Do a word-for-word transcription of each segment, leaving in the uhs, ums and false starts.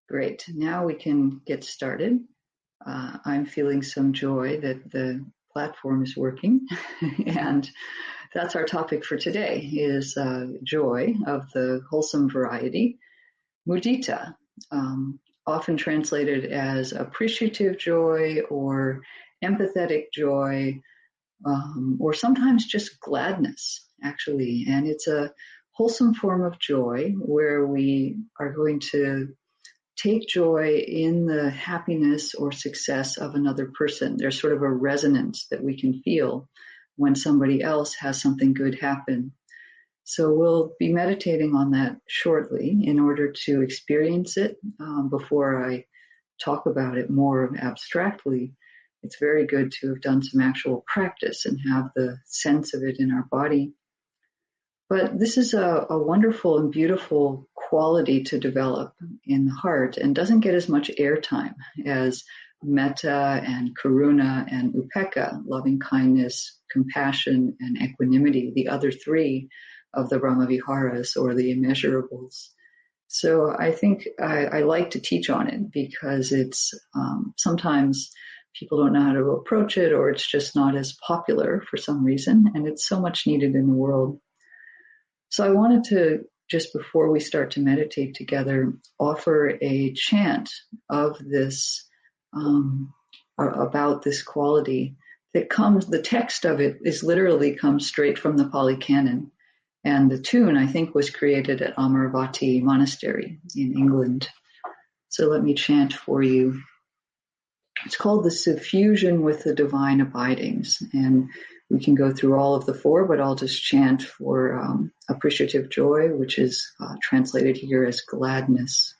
Great. Now we can get started. Uh, I'm feeling some joy that the platform is working, and that's our topic for today: is uh, joy of the wholesome variety, mudita, um, often translated as appreciative joy or empathetic joy, um, or sometimes just gladness, actually. And it's a wholesome form of joy where we are going to take joy in the happiness or success of another person. There's sort of a resonance that we can feel when somebody else has something good happen. So we'll be meditating on that shortly in order to experience it. Um, before I talk about it more abstractly, it's very good to have done some actual practice and have the sense of it in our body. But this is a, a wonderful and beautiful quality to develop in the heart and doesn't get as much airtime as metta and karuna and upekkha, loving kindness, compassion, and equanimity, the other three of the Brahmaviharas or the immeasurables. So I think I, I like to teach on it because it's um, sometimes people don't know how to approach it, or it's just not as popular for some reason, and it's so much needed in the world. So I wanted to, just before we start to meditate together, offer a chant of this, um, about this quality that comes, the text of it is literally comes straight from the Pali Canon. And the tune, I think, was created at Amaravati Monastery in England. So let me chant for you. It's called the Suffusion with the Divine Abidings. And we can go through all of the four, but I'll just chant for um, appreciative joy, which is uh, translated here as gladness.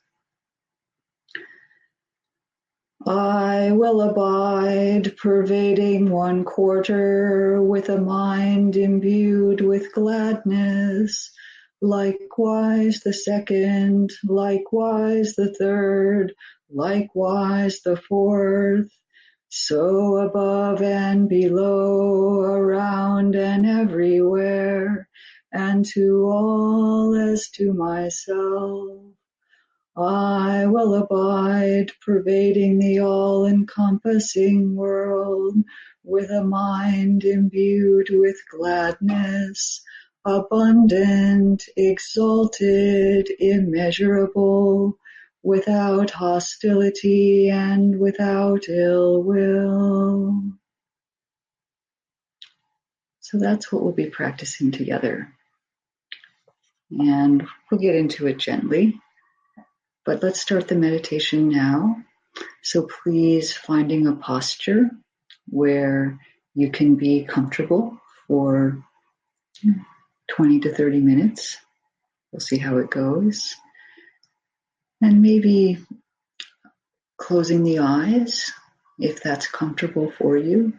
I will abide, pervading one quarter, with a mind imbued with gladness. Likewise the second, likewise the third, likewise the fourth. So above and below, around and everywhere, and to all as to myself. I will abide, pervading the all-encompassing world, with a mind imbued with gladness, abundant, exalted, immeasurable, without hostility and without ill will. So that's what we'll be practicing together. And we'll get into it gently. But let's start the meditation now. So please, finding a posture where you can be comfortable for twenty to thirty minutes. We'll see how it goes. And maybe closing the eyes, if that's comfortable for you.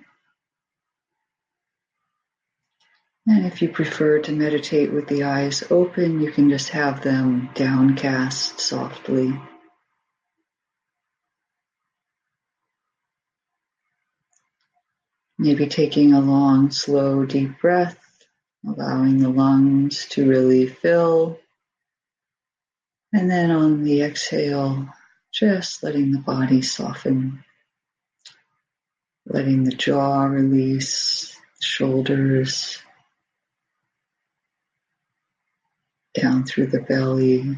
And if you prefer to meditate with the eyes open, you can just have them downcast softly. Maybe taking a long, slow, deep breath, allowing the lungs to really fill. And then on the exhale, just letting the body soften, letting the jaw release, shoulders, down through the belly,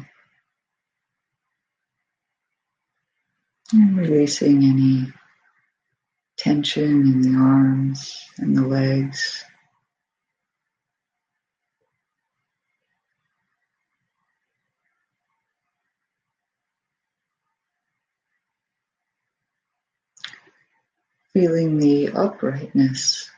and releasing any tension in the arms and the legs. Feeling the uprightness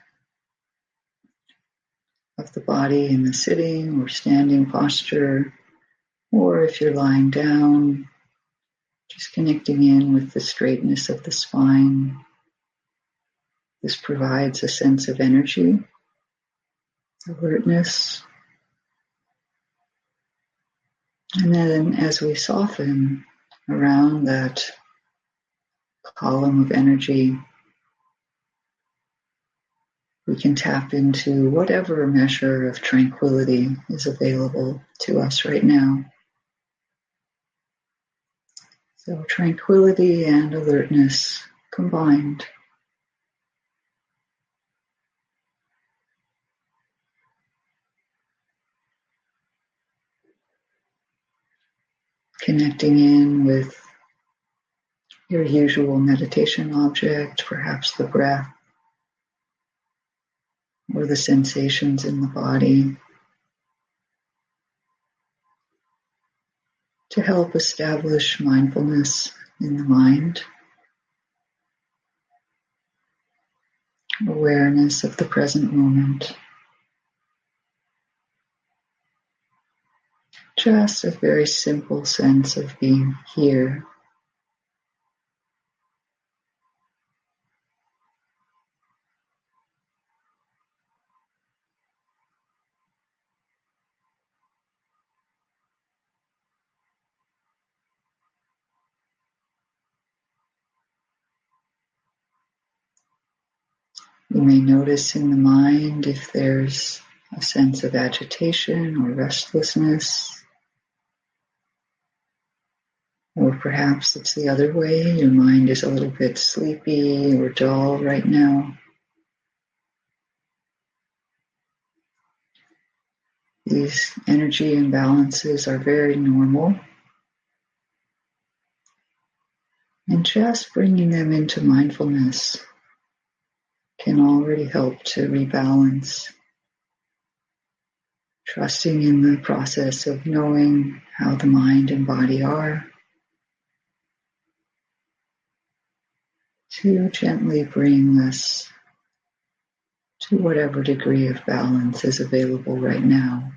of the body in the sitting or standing posture, or if you're lying down, just connecting in with the straightness of the spine. This provides a sense of energy, alertness. And then as we soften around that column of energy, we can tap into whatever measure of tranquility is available to us right now. So tranquility and alertness combined. Connecting in with your usual meditation object, perhaps the breath or the sensations in the body, to help establish mindfulness in the mind, awareness of the present moment. Just a very simple sense of being here. You may notice in the mind if there's a sense of agitation or restlessness, or perhaps it's the other way, your mind is a little bit sleepy or dull right now. These energy imbalances are very normal, and just bringing them into mindfulness can already help to rebalance, trusting in the process of knowing how the mind and body are, to gently bring us to whatever degree of balance is available right now.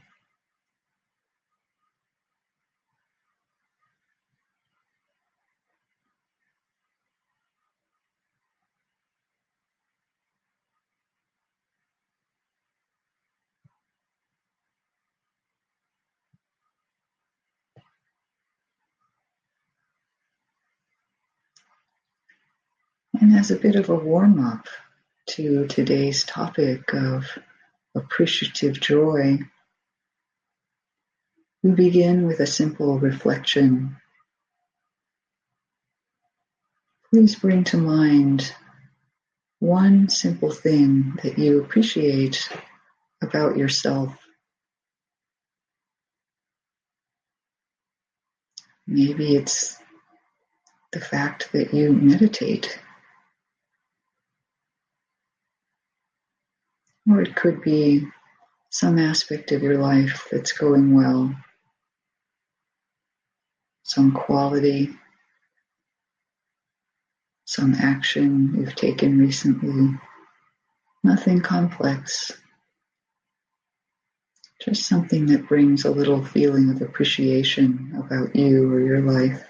And as a bit of a warm-up to today's topic of appreciative joy, we begin with a simple reflection. Please bring to mind one simple thing that you appreciate about yourself. Maybe it's the fact that you meditate, or it could be some aspect of your life that's going well, some quality, some action you've taken recently. Nothing complex, just something that brings a little feeling of appreciation about you or your life.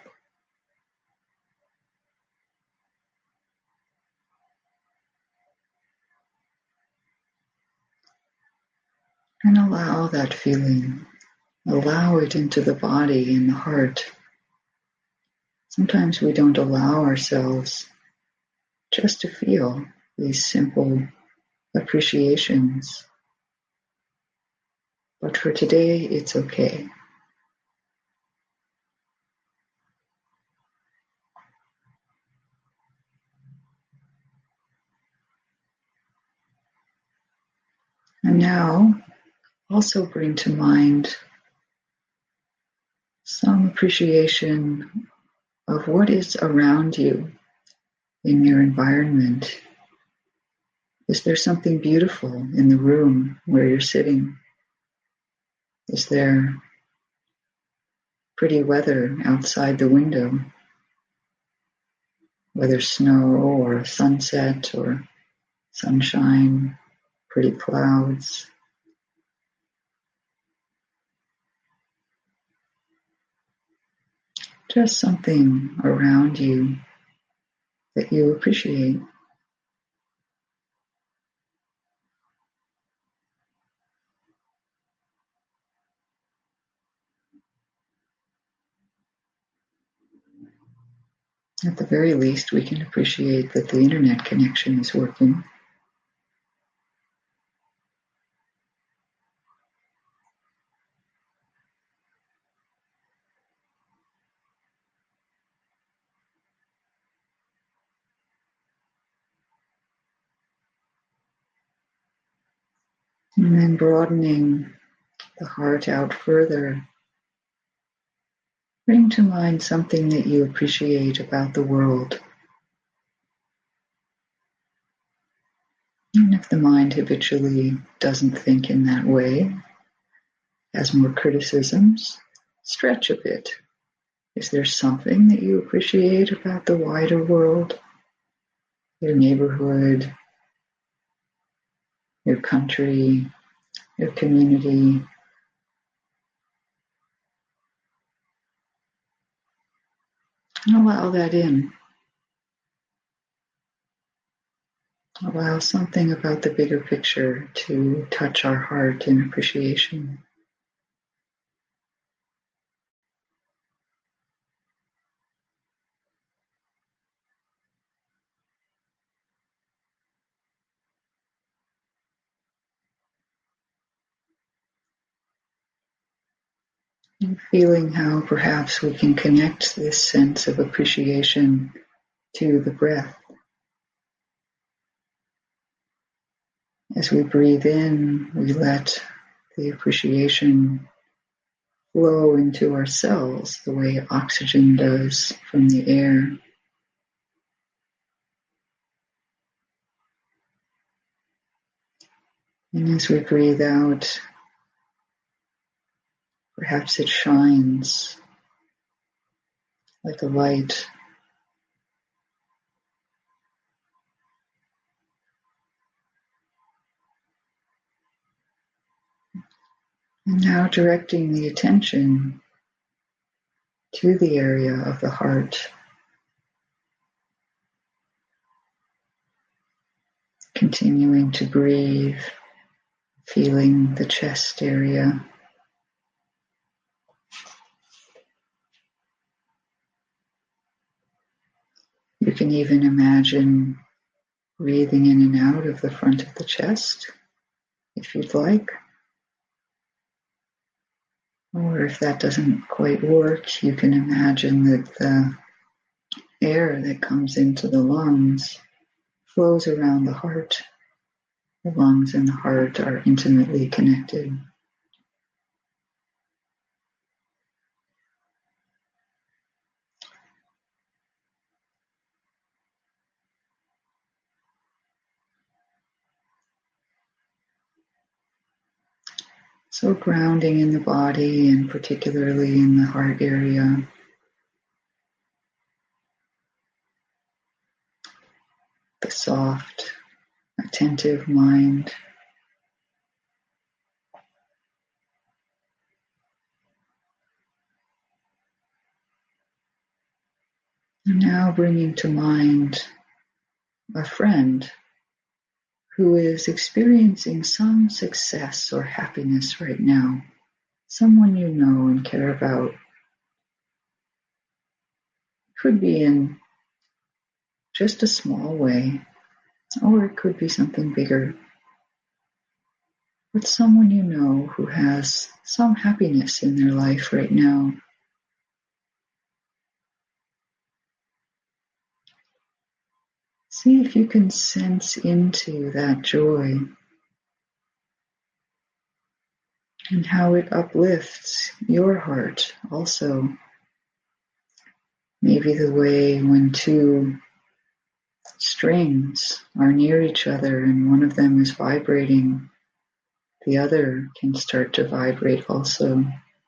And allow that feeling, allow it into the body and the heart. Sometimes we don't allow ourselves just to feel these simple appreciations. But for today, it's okay. And now, also bring to mind some appreciation of what is around you in your environment. Is there something beautiful in the room where you're sitting? Is there pretty weather outside the window? Whether snow or a sunset or sunshine, pretty clouds. Just something around you that you appreciate. At the very least, we can appreciate that the internet connection is working. And then broadening the heart out further, bring to mind something that you appreciate about the world. Even if the mind habitually doesn't think in that way, has more criticisms, stretch a bit. Is there something that you appreciate about the wider world, your neighborhood, your country, your community? And allow that in. Allow something about the bigger picture to touch our heart in appreciation. And feeling how perhaps we can connect this sense of appreciation to the breath. As we breathe in, we let the appreciation flow into our cells the way oxygen does from the air. And as we breathe out, perhaps it shines like a light. And now directing the attention to the area of the heart, continuing to breathe, feeling the chest area. You can even imagine breathing in and out of the front of the chest, if you'd like. Or if that doesn't quite work, you can imagine that the air that comes into the lungs flows around the heart. The lungs and the heart are intimately connected. So grounding in the body and particularly in the heart area. The soft, attentive mind. And now bringing to mind a friend who is experiencing some success or happiness right now. Someone you know and care about. Could be in just a small way, or it could be something bigger. But someone you know who has some happiness in their life right now. See if you can sense into that joy and how it uplifts your heart also. Maybe the way when two strings are near each other and one of them is vibrating, the other can start to vibrate also.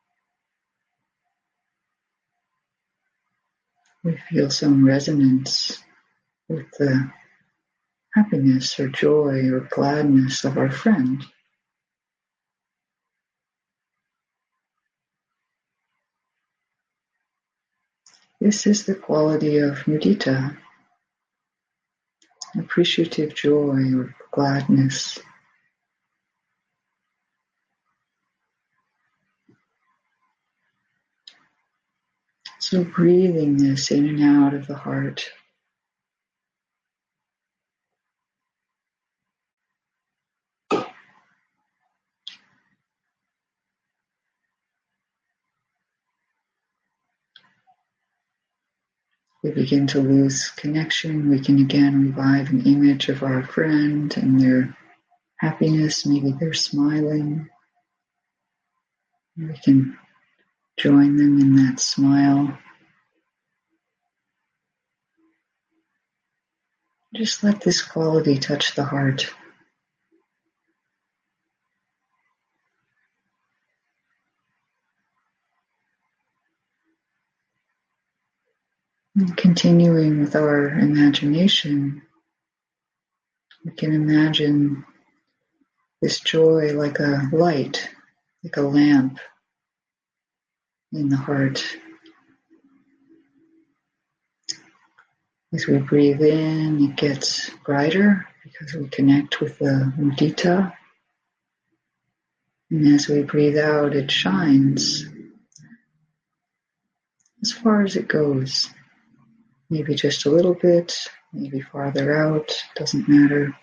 We feel some resonance with the happiness or joy or gladness of our friend. This is the quality of mudita, appreciative joy or gladness. So breathing this in and out of the heart. We begin to lose connection. We can again revive an image of our friend and their happiness. Maybe they're smiling. We can join them in that smile. Just let this quality touch the heart. And continuing with our imagination, we can imagine this joy like a light, like a lamp in the heart. As we breathe in, it gets brighter because we connect with the mudita. And as we breathe out, it shines as far as it goes. Maybe just a little bit, maybe farther out, doesn't matter.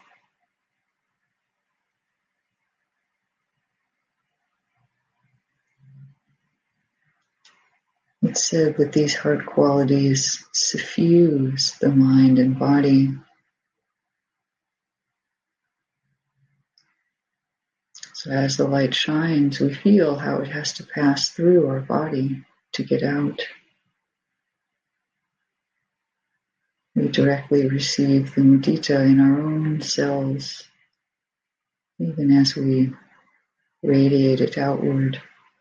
It's said that these heart qualities suffuse the mind and body. So as the light shines, we feel how it has to pass through our body to get out. We directly receive the mudita in our own cells, even as we radiate it outward.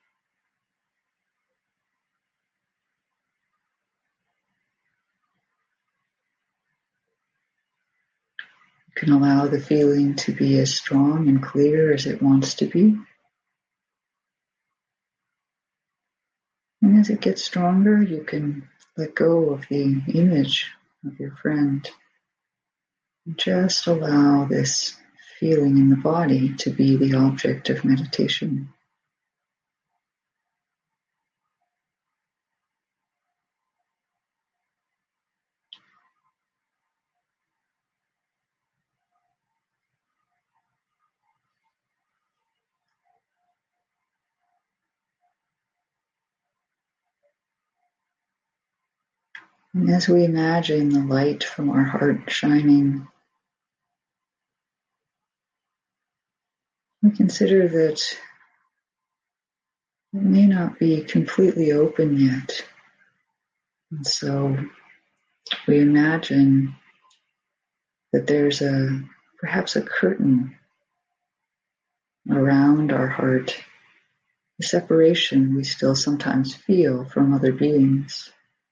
You can allow the feeling to be as strong and clear as it wants to be. And as it gets stronger, you can let go of the image of your friend. And just allow this feeling in the body to be the object of meditation. And as we imagine the light from our heart shining, we consider that it may not be completely open yet. And so we imagine that there's a perhaps a curtain around our heart, the separation we still sometimes feel from other beings.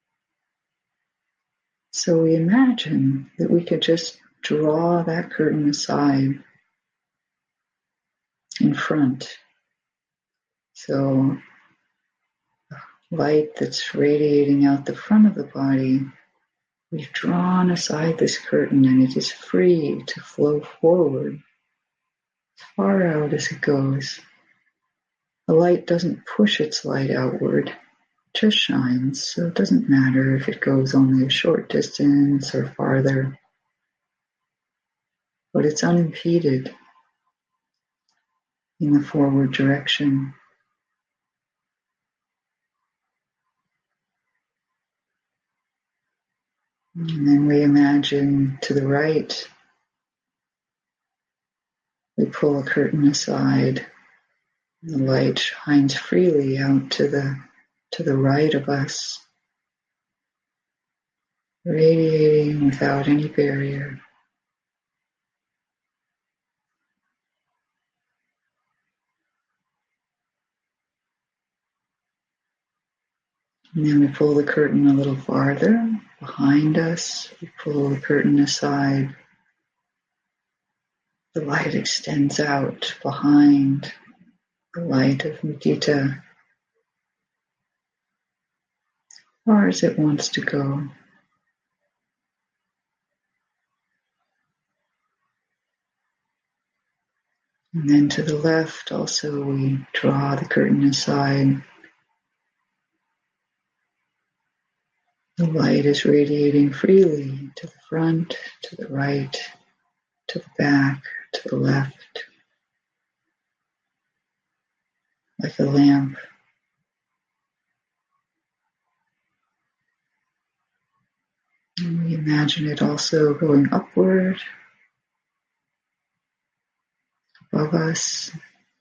So we imagine that we could just draw that curtain aside in front. So light that's radiating out the front of the body, we've drawn aside this curtain and it is free to flow forward, as far out as it goes. The light doesn't push its light outward, it just shines, so it doesn't matter if it goes only a short distance or farther, but it's unimpeded in the forward direction. And then we imagine to the right, we pull a curtain aside, and the light shines freely out to the to the right of us, radiating without any barrier. And then we pull the curtain a little farther behind us. We pull the curtain aside. The light extends out behind the light of mudita, as far as it wants to go. And then to the left also we draw the curtain aside. The light is radiating freely to the front, to the right, to the back, to the left, like a lamp. And we imagine it also going upward, above us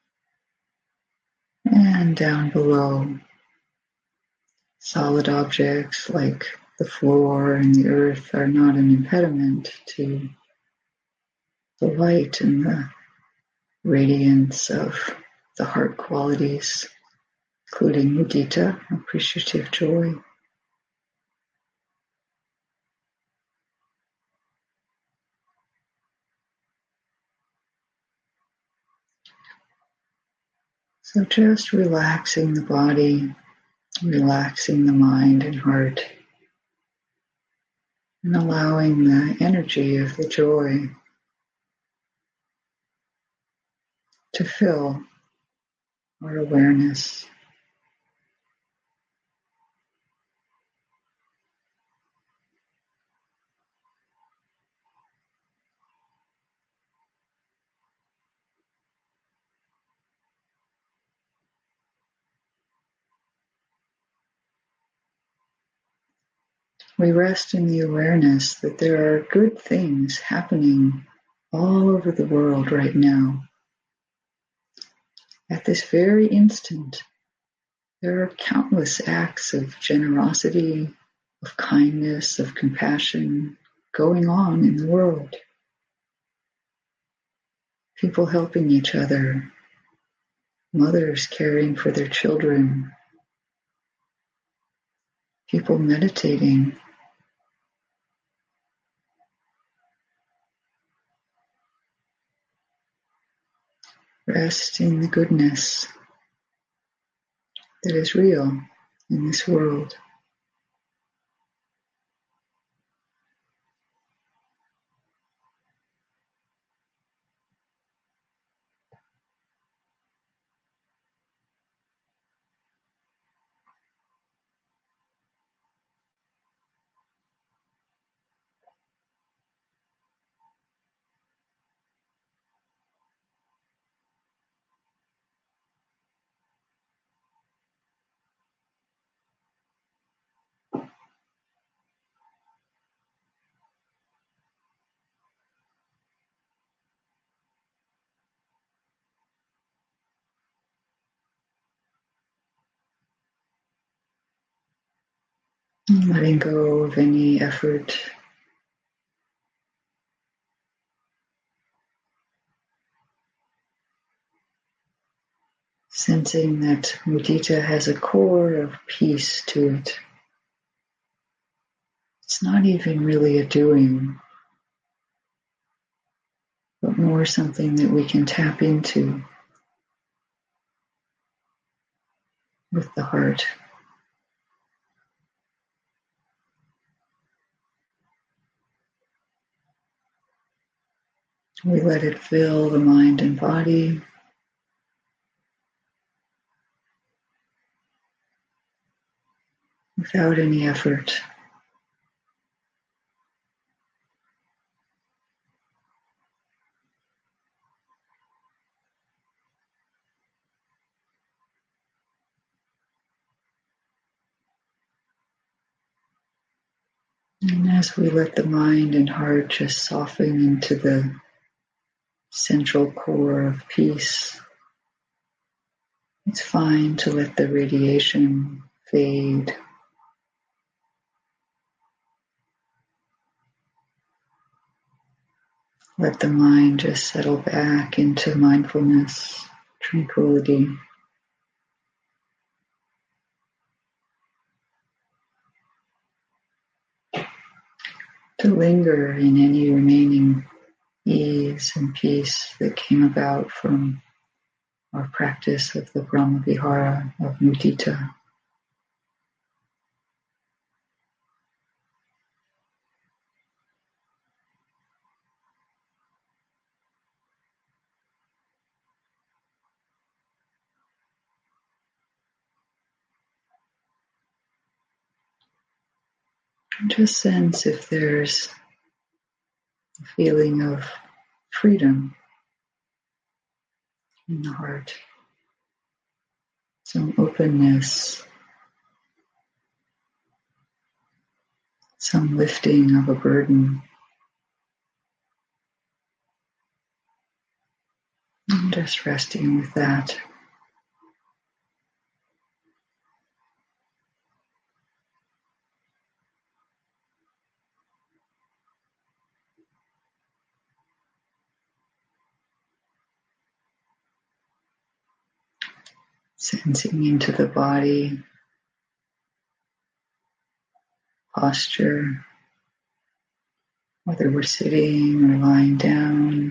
and down below. Solid objects like the floor and the earth are not an impediment to the light and the radiance of the heart qualities, including mudita, appreciative joy. So just relaxing the body, relaxing the mind and heart, and allowing the energy of the joy to fill our awareness. We rest in the awareness that there are good things happening all over the world right now. At this very instant, there are countless acts of generosity, of kindness, of compassion going on in the world. People helping each other, mothers caring for their children, people meditating, rest in the goodness that is real in this world. Letting go of any effort, sensing that mudita has a core of peace to it. It's not even really a doing, but more something that we can tap into with the heart. We let it fill the mind and body. Without any effort. And as we let the mind and heart just soften into the central core of peace, it's fine to let the radiation fade. Let the mind just settle back into mindfulness, tranquility. To linger in any remaining ease and peace that came about from our practice of the Brahmavihara of mudita. And just sense if there's a feeling of freedom in the heart, some openness, some lifting of a burden. And Just resting with that. Sensing into the body, posture, whether we're sitting or lying down,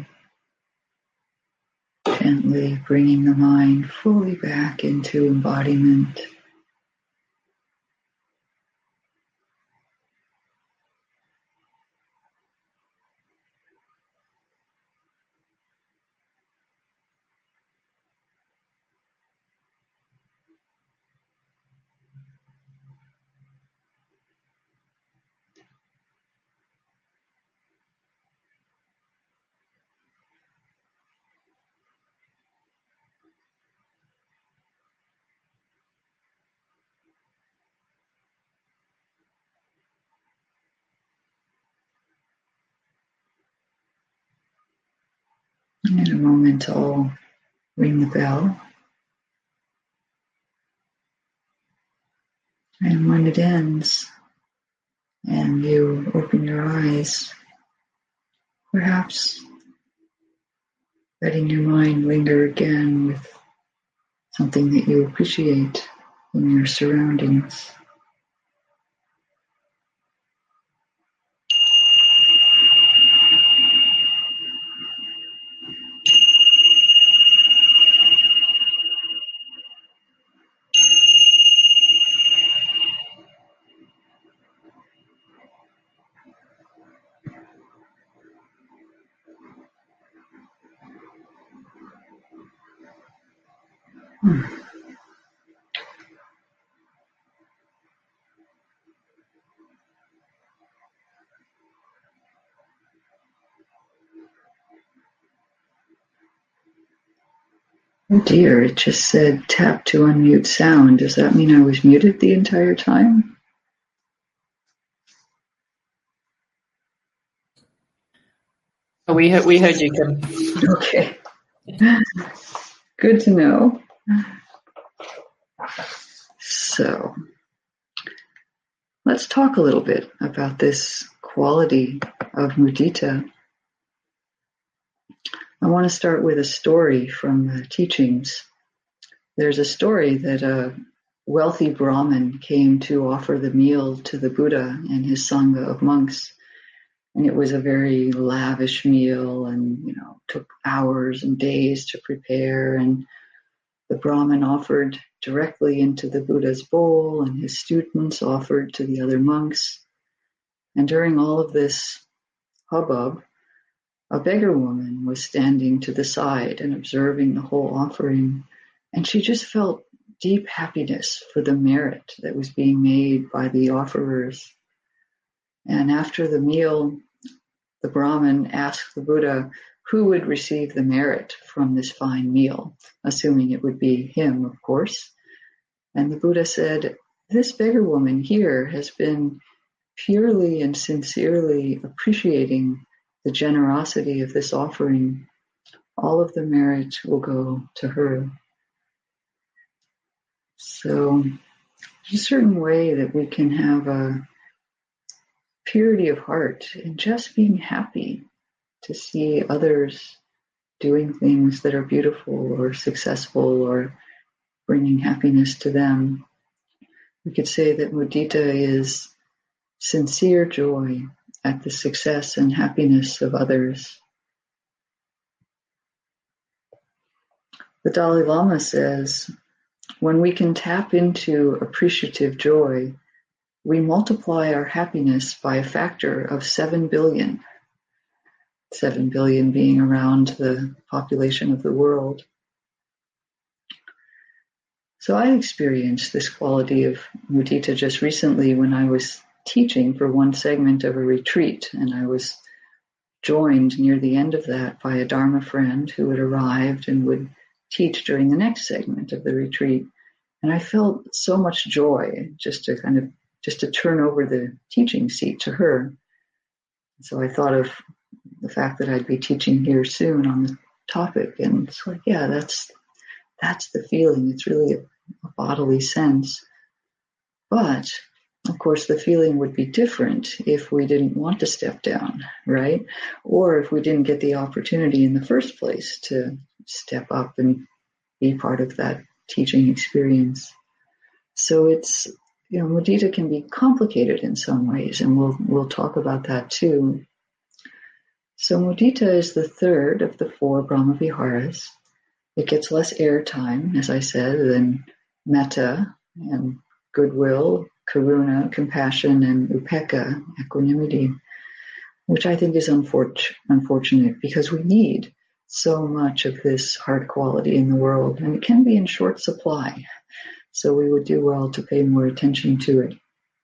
gently bringing the mind fully back into embodiment. In a moment, I'll ring the bell. And when it ends and you open your eyes, perhaps letting your mind linger again with something that you appreciate in your surroundings. Hmm. Oh dear, it just said tap to unmute sound. Does that mean I was muted the entire time? We heard, we heard you, Kim. Okay. Good to know. So, let's talk a little bit about this quality of mudita. I want to start with a story from the teachings. There's a story that a wealthy Brahmin came to offer the meal to the Buddha and his Sangha of monks. And it was a very lavish meal and, you know, took hours and days to prepare. And the Brahmin offered directly into the Buddha's bowl, and his students offered to the other monks. And during all of this hubbub, a beggar woman was standing to the side and observing the whole offering, and she just felt deep happiness for the merit that was being made by the offerers. And after the meal, the Brahmin asked the Buddha who would receive the merit from this fine meal, assuming it would be him, of course. And the Buddha said, "This beggar woman here has been purely and sincerely appreciating the generosity of this offering. All of the merit will go to her." So there's a certain way that we can have a purity of heart in just being happy to see others doing things that are beautiful or successful or bringing happiness to them. We could say that mudita is sincere joy at the success and happiness of others. The Dalai Lama says, when we can tap into appreciative joy, we multiply our happiness by a factor of seven billion. Seven billion being around the population of the world. So I experienced this quality of mudita just recently when I was teaching for one segment of a retreat, and I was joined near the end of that by a Dharma friend who had arrived and would teach during the next segment of the retreat. And I felt so much joy just to kind of just to turn over the teaching seat to her. So I thought of the fact that I'd be teaching here soon on the topic. And it's like, yeah, that's that's the feeling. It's really a, a bodily sense. But of course, the feeling would be different if we didn't want to step down, right? Or if we didn't get the opportunity in the first place to step up and be part of that teaching experience. So it's, you know, mudita can be complicated in some ways, and we'll we'll talk about that too. So mudita is the third of the four Brahmaviharas. It gets less airtime, as I said, than metta and goodwill, karuna, compassion, and upekkha, equanimity, which I think is unfor- unfortunate because we need so much of this heart quality in the world, and it can be in short supply. So we would do well to pay more attention to it.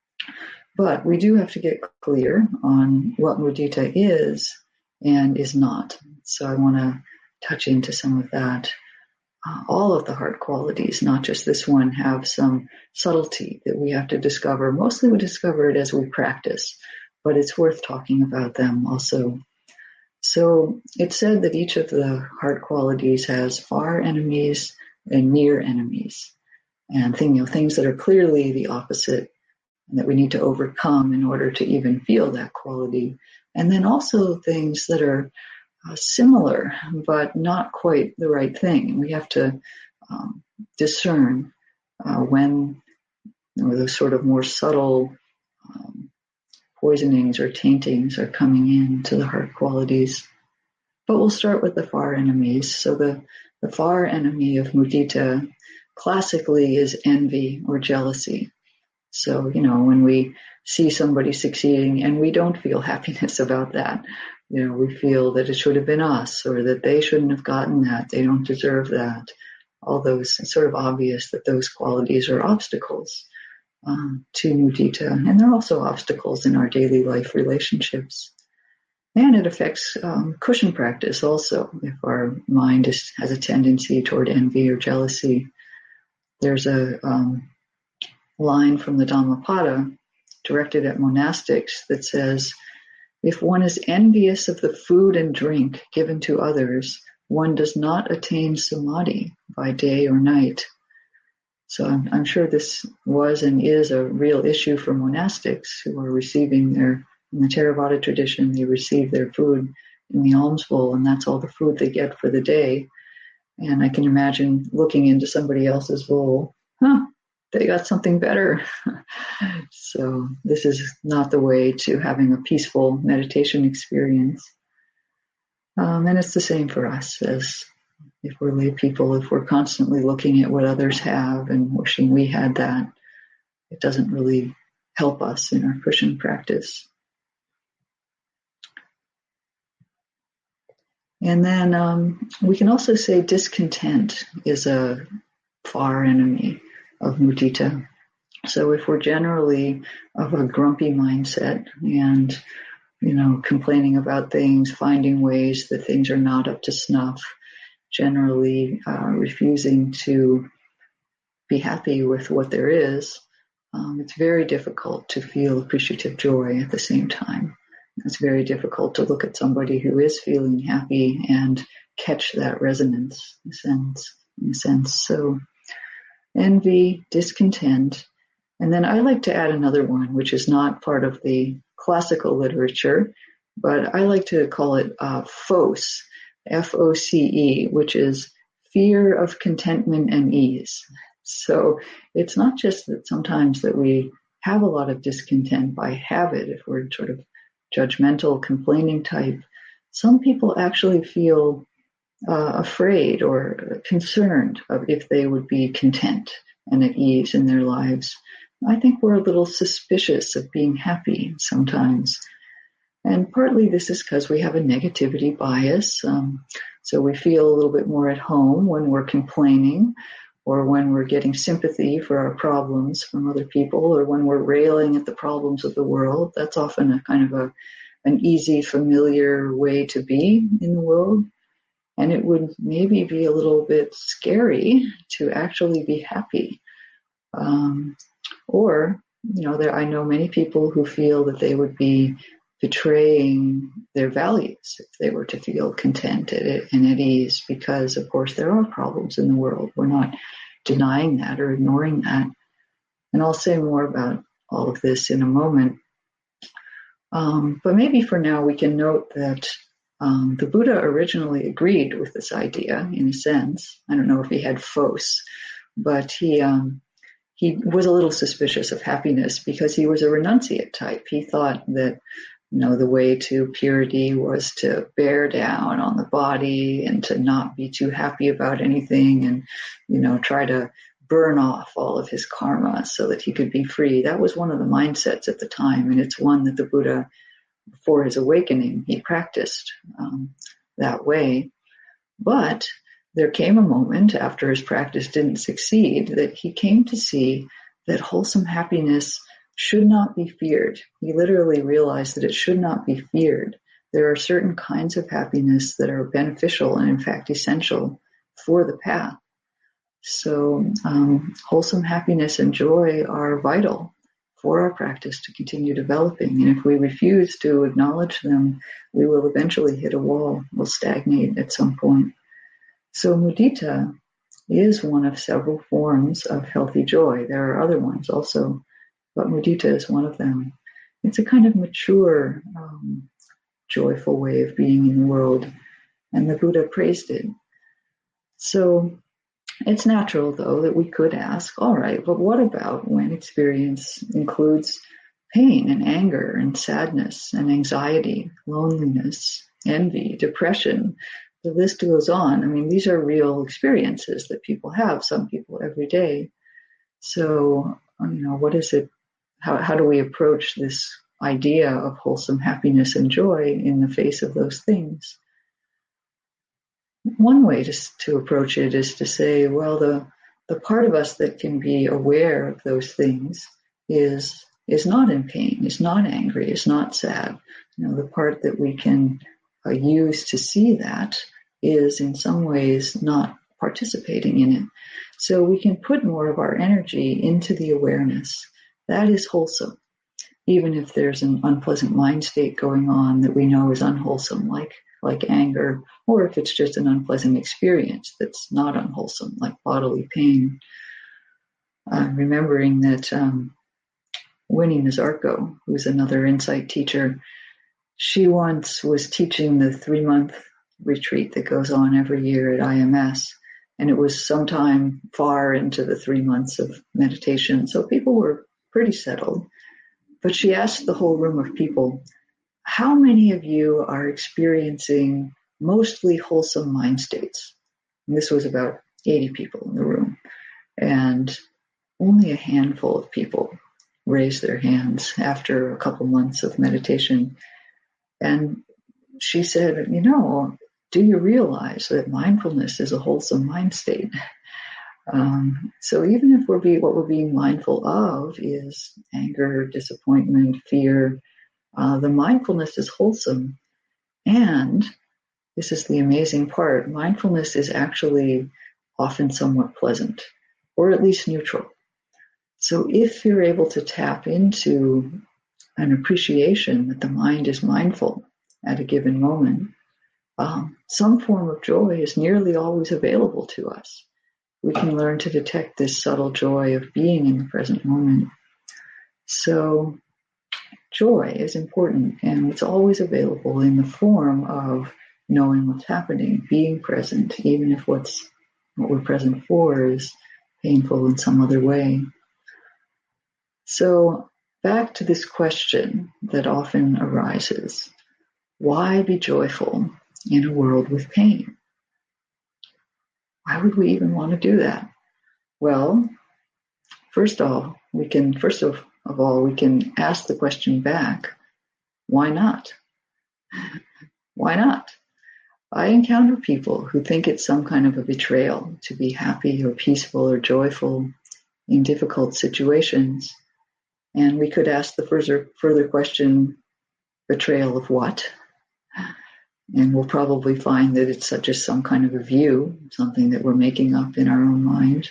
But we do have to get clear on what mudita is and is not. So I want to touch into some of that. Uh, all of the heart qualities, not just this one, have some subtlety that we have to discover. Mostly we discover it as we practice, but it's worth talking about them also. So it's said that each of the heart qualities has far enemies and near enemies, and thing, you know, things that are clearly the opposite and that we need to overcome in order to even feel that quality. And then also things that are uh, similar, but not quite the right thing. And we have to um, discern uh, when, you know, those sort of more subtle um, poisonings or taintings are coming in to the heart qualities. But we'll start with the far enemies. So the, the far enemy of mudita classically is envy or jealousy. So, you know, when we see somebody succeeding and we don't feel happiness about that, you know, we feel that it should have been us or that they shouldn't have gotten that, they don't deserve that. All those, it's sort of obvious that those qualities are obstacles um, to mudita. And they're also obstacles in our daily life relationships. And it affects um, cushion practice also. If our mind is, has a tendency toward envy or jealousy, there's a um, line from the Dhammapada directed at monastics that says, if one is envious of the food and drink given to others, one does not attain samadhi by day or night. So I'm, I'm sure this was and is a real issue for monastics who are receiving their, in the Theravada tradition, they receive their food in the alms bowl, and that's all the food they get for the day. And I can imagine looking into somebody else's bowl, huh, they got something better. So this is not the way to having a peaceful meditation experience. Um, and it's the same for us as if we're lay people, if we're constantly looking at what others have and wishing we had that, it doesn't really help us in our cushion practice. And then um, we can also say discontent is a far enemy of mudita. So if we're generally of a grumpy mindset and, you know, complaining about things, finding ways that things are not up to snuff, generally uh, refusing to be happy with what there is, um, it's very difficult to feel appreciative joy at the same time. It's very difficult to look at somebody who is feeling happy and catch that resonance in a sense. In a sense. So envy, discontent, and then I like to add another one, which is not part of the classical literature, but I like to call it uh, phos, F O C E, which is fear of contentment and ease. So it's not just that sometimes that we have a lot of discontent by habit, if we're sort of judgmental, complaining type. Some people actually feel uh, afraid or concerned of if they would be content and at ease in their lives. I think we're a little suspicious of being happy sometimes. And partly this is because we have a negativity bias. Um, so we feel a little bit more at home when we're complaining or when we're getting sympathy for our problems from other people or when we're railing at the problems of the world. That's often a kind of a an easy, familiar way to be in the world. And it would maybe be a little bit scary to actually be happy. Um, or, you know, there I know many people who feel that they would be betraying their values if they were to feel content and at ease, because of course there are problems in the world. We're not denying that or ignoring that. And I'll say more about all of this in a moment. Um, but maybe for now we can note that um, the Buddha originally agreed with this idea in a sense. I don't know if he had phos, but he um, he was a little suspicious of happiness because he was a renunciate type. He thought that, you know, the way to purity was to bear down on the body and to not be too happy about anything and, you know, try to burn off all of his karma so that he could be free. That was one of the mindsets at the time, and it's one that the Buddha, before his awakening, he practiced um, that way. But there came a moment after his practice didn't succeed that he came to see that wholesome happiness should not be feared. He literally realized that it should not be feared. There are certain kinds of happiness that are beneficial and in fact essential for the path. So um, wholesome happiness and joy are vital for our practice to continue developing. And if we refuse to acknowledge them, we will eventually hit a wall. We'll stagnate at some point. So mudita is one of several forms of healthy joy. There are other ones also, but mudita is one of them. It's a kind of mature, um, joyful way of being in the world, and the Buddha praised it. So it's natural, though, that we could ask, all right, but what about when experience includes pain and anger and sadness and anxiety, loneliness, envy, depression? The list goes on. I mean, these are real experiences that people have, some people every day. So, you know, what is it? How, how do we approach this idea of wholesome happiness and joy in the face of those things? One way to, to approach it is to say, well, the, the part of us that can be aware of those things is, is not in pain, is not angry, is not sad. You know, the part that we can uh, use to see that is in some ways not participating in it. So we can put more of our energy into the awareness. That is wholesome, even if there's an unpleasant mind state going on that we know is unwholesome, like like anger, or if it's just an unpleasant experience that's not unwholesome, like bodily pain. Uh, remembering that um, Winnie Nazarko, who's another insight teacher, she once was teaching the three-month retreat that goes on every year at I M S, and it was sometime far into the three months of meditation, so people were pretty settled. But she asked the whole room of people, how many of you are experiencing mostly wholesome mind states? And this was about eighty people in the room. And only a handful of people raised their hands after a couple months of meditation. And she said, you know, do you realize that mindfulness is a wholesome mind state? Um, so even if we're be, what we're being mindful of is anger, disappointment, fear, Uh, the mindfulness is wholesome, and this is the amazing part, mindfulness is actually often somewhat pleasant, or at least neutral. So if you're able to tap into an appreciation that the mind is mindful at a given moment, um, some form of joy is nearly always available to us. We can learn to detect this subtle joy of being in the present moment. So joy is important, and it's always available in the form of knowing what's happening, being present, even if what's what we're present for is painful in some other way. So back to this question that often arises: why be joyful in a world with pain? Why would we even want to do that? Well, first of all, we can first of Of all, we can ask the question back, why not? Why not? I encounter people who think it's some kind of a betrayal to be happy or peaceful or joyful in difficult situations. And we could ask the further, further question, betrayal of what? And we'll probably find that it's just some kind of a view, something that we're making up in our own mind.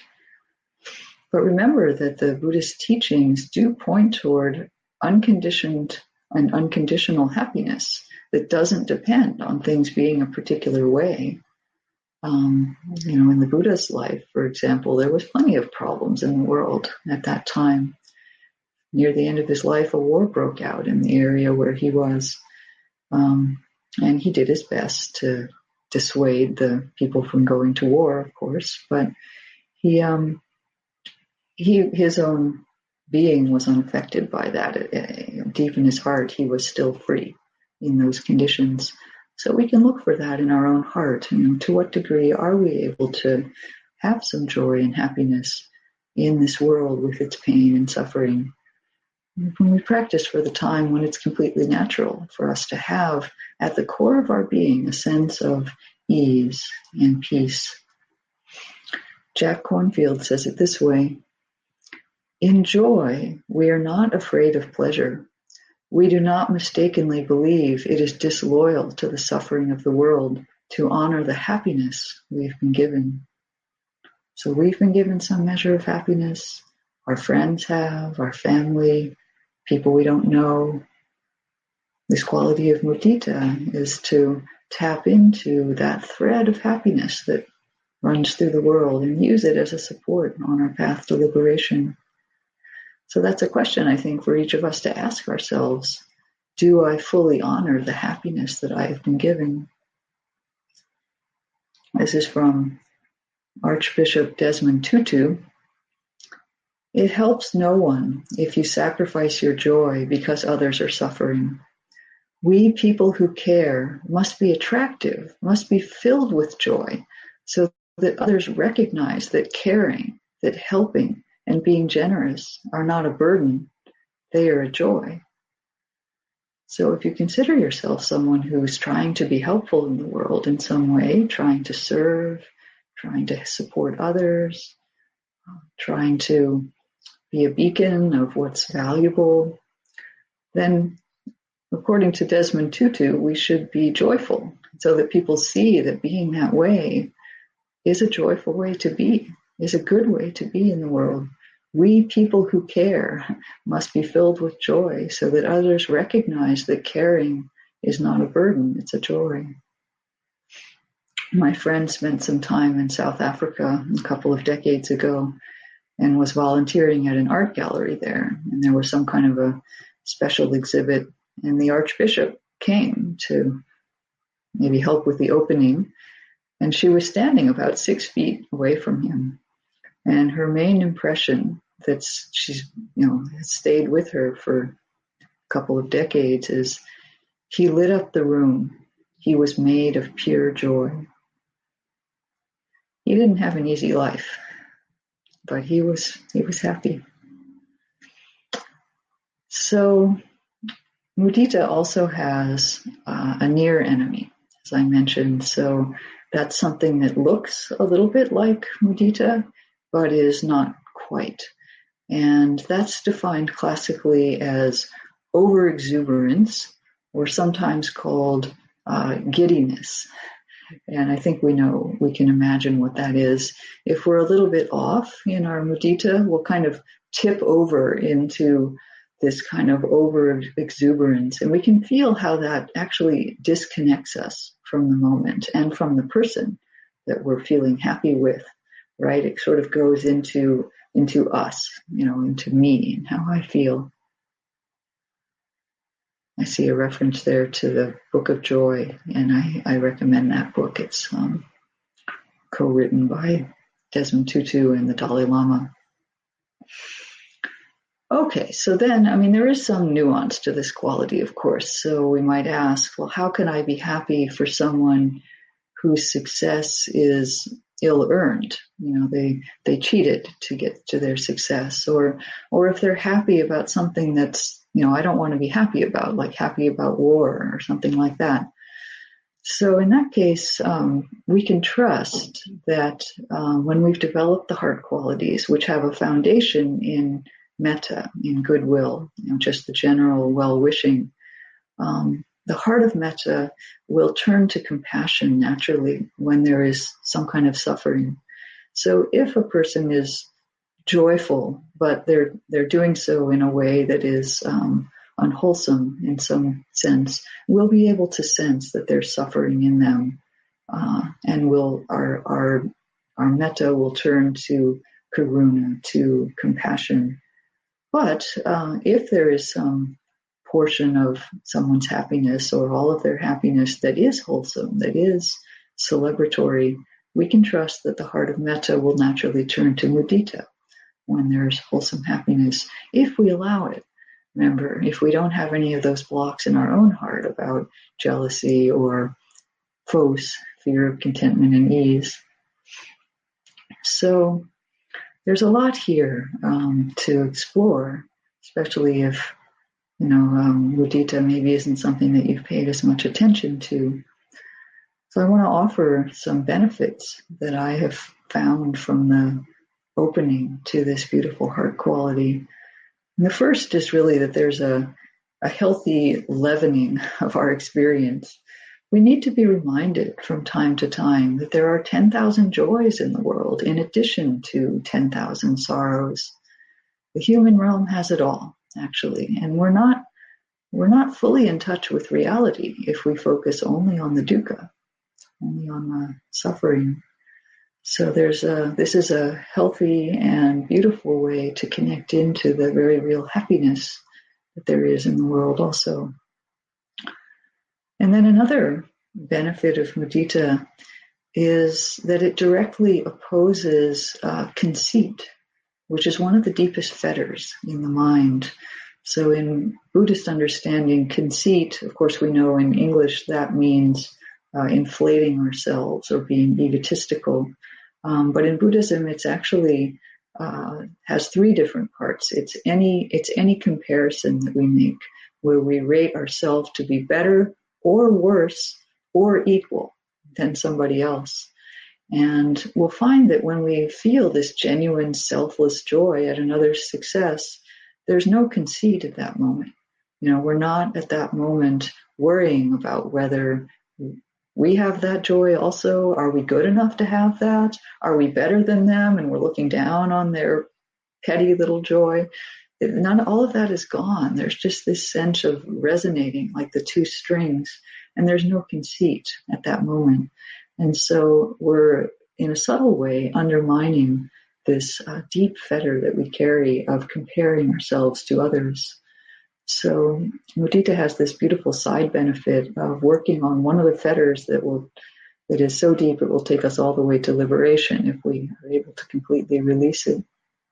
But remember that the Buddhist teachings do point toward unconditioned, an unconditional happiness that doesn't depend on things being a particular way. Um, you know, in the Buddha's life, for example, there was plenty of problems in the world at that time. Near the end of his life, a war broke out in the area where he was. Um, and he did his best to dissuade the people from going to war, of course, but he, um, he, his own being was unaffected by that. It, it, deep in his heart, he was still free in those conditions. So we can look for that in our own heart. You know, to what degree are we able to have some joy and happiness in this world with its pain and suffering? When we practice for the time when it's completely natural for us to have at the core of our being a sense of ease and peace. Jack Kornfield says it this way: in joy, we are not afraid of pleasure. We do not mistakenly believe it is disloyal to the suffering of the world to honor the happiness we've been given. So we've been given some measure of happiness. Our friends have, our family, people we don't know. This quality of mudita is to tap into that thread of happiness that runs through the world and use it as a support on our path to liberation. So that's a question, I think, for each of us to ask ourselves. Do I fully honor the happiness that I have been given? This is from Archbishop Desmond Tutu. It helps no one if you sacrifice your joy because others are suffering. We people who care must be attractive, must be filled with joy, so that others recognize that caring, that helping, and being generous are not a burden, they are a joy. So if you consider yourself someone who's trying to be helpful in the world in some way, trying to serve, trying to support others, trying to be a beacon of what's valuable, then according to Desmond Tutu, we should be joyful so that people see that being that way is a joyful way to be, is a good way to be in the world. We people who care must be filled with joy so that others recognize that caring is not a burden, it's a joy. My friend spent some time in South Africa a couple of decades ago and was volunteering at an art gallery there. And there was some kind of a special exhibit, and the Archbishop came to maybe help with the opening. And she was standing about six feet away from him. And her main impression that she's, you know, stayed with her for a couple of decades is he lit up the room. He was made of pure joy. He didn't have an easy life, but he was he was happy. So mudita also has uh, a near enemy, as I mentioned. So that's something that looks a little bit like mudita, but is not quite. And that's defined classically as overexuberance, or sometimes called uh, giddiness. And I think we know, we can imagine what that is. If we're a little bit off in our mudita, we'll kind of tip over into this kind of over exuberance. And we can feel how that actually disconnects us from the moment and from the person that we're feeling happy with, right? It sort of goes into, into us, you know, into me and how I feel. I see a reference there to the Book of Joy, and I, I recommend that book. It's um, co-written by Desmond Tutu and the Dalai Lama. Okay, so then, I mean, there is some nuance to this quality, of course. So we might ask, well, how can I be happy for someone whose success is ill-earned? You know, they they cheated to get to their success, or or if they're happy about something that's, you know, I don't want to be happy about, like happy about war or something like that. So in that case, um, we can trust that uh, when we've developed the heart qualities, which have a foundation in metta, in goodwill, you know, just the general well-wishing, um, the heart of metta will turn to compassion naturally when there is some kind of suffering. So if a person is joyful, but they're they're doing so in a way that is um, unwholesome in some sense, we'll be able to sense that there's suffering in them, uh, and will our our our metta will turn to karuna, to compassion. But uh, if there is some portion of someone's happiness or all of their happiness that is wholesome, that is celebratory, we can trust that the heart of metta will naturally turn to mudita when there's wholesome happiness, if we allow it. Remember, if we don't have any of those blocks in our own heart about jealousy or phos, fear of contentment and ease. So there's a lot here um, to explore, especially if, you know, um, mudita maybe isn't something that you've paid as much attention to. So I want to offer some benefits that I have found from the opening to this beautiful heart quality. And the first is really that there's a, a healthy leavening of our experience. We need to be reminded from time to time that there are ten thousand joys in the world in addition to ten thousand sorrows. The human realm has it all, actually, and we're not we're not fully in touch with reality if we focus only on the dukkha, only on the suffering. So there's a this is a healthy and beautiful way to connect into the very real happiness that there is in the world also. And then another benefit of mudita is that it directly opposes uh, conceit, which is one of the deepest fetters in the mind. So in Buddhist understanding, conceit, of course we know in English that means uh, inflating ourselves or being egotistical. Um, but in Buddhism, it's actually uh, has three different parts. It's any it's any comparison that we make where we rate ourselves to be better or worse or equal than somebody else. And we'll find that when we feel this genuine selfless joy at another's success, there's no conceit at that moment. You know, we're not at that moment worrying about whether we have that joy also. Are we good enough to have that? Are we better than them? And we're looking down on their petty little joy. None, all of that is gone. There's just this sense of resonating like the two strings, and there's no conceit at that moment. And so we're, in a subtle way, undermining this uh, deep fetter that we carry of comparing ourselves to others. So mudita has this beautiful side benefit of working on one of the fetters that will that is so deep it will take us all the way to liberation if we are able to completely release it.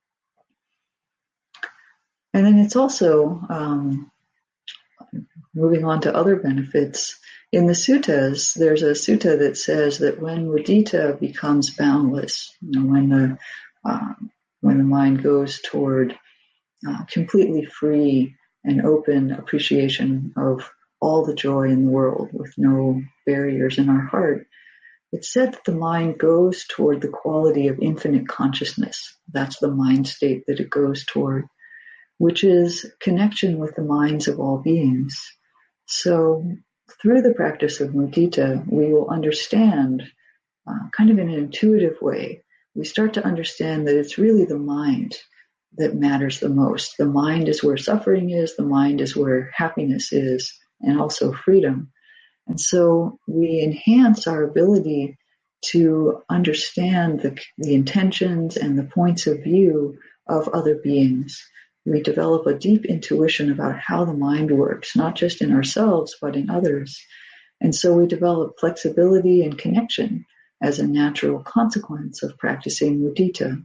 And then it's also, um, moving on to other benefits, in the suttas, there's a sutta that says that when mudita becomes boundless, you know, when the um, when the mind goes toward uh, completely free and open appreciation of all the joy in the world with no barriers in our heart, it's said that the mind goes toward the quality of infinite consciousness. That's the mind state that it goes toward, which is connection with the minds of all beings. So through the practice of mudita, we will understand, uh, kind of in an intuitive way, we start to understand that it's really the mind that matters the most. The mind is where suffering is, the mind is where happiness is, and also freedom. And so we enhance our ability to understand the, the intentions and the points of view of other beings. We develop a deep intuition about how the mind works, not just in ourselves, but in others. And so we develop flexibility and connection as a natural consequence of practicing mudita.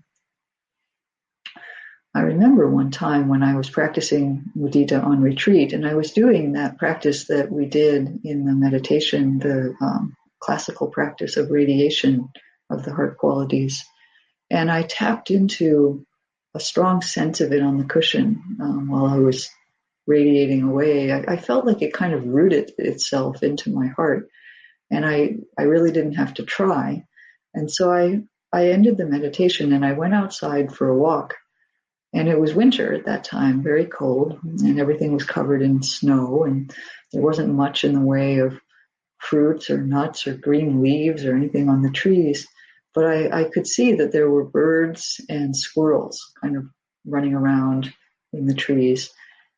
I remember one time when I was practicing mudita on retreat, and I was doing that practice that we did in the meditation, the um, classical practice of radiation of the heart qualities. And I tapped into a strong sense of it on the cushion um, while I was radiating away. I, I felt like it kind of rooted itself into my heart, and I, I really didn't have to try. And so I, I ended the meditation and I went outside for a walk. And it was winter at that time, very cold, and everything was covered in snow, and there wasn't much in the way of fruits or nuts or green leaves or anything on the trees. But I, I could see that there were birds and squirrels kind of running around in the trees.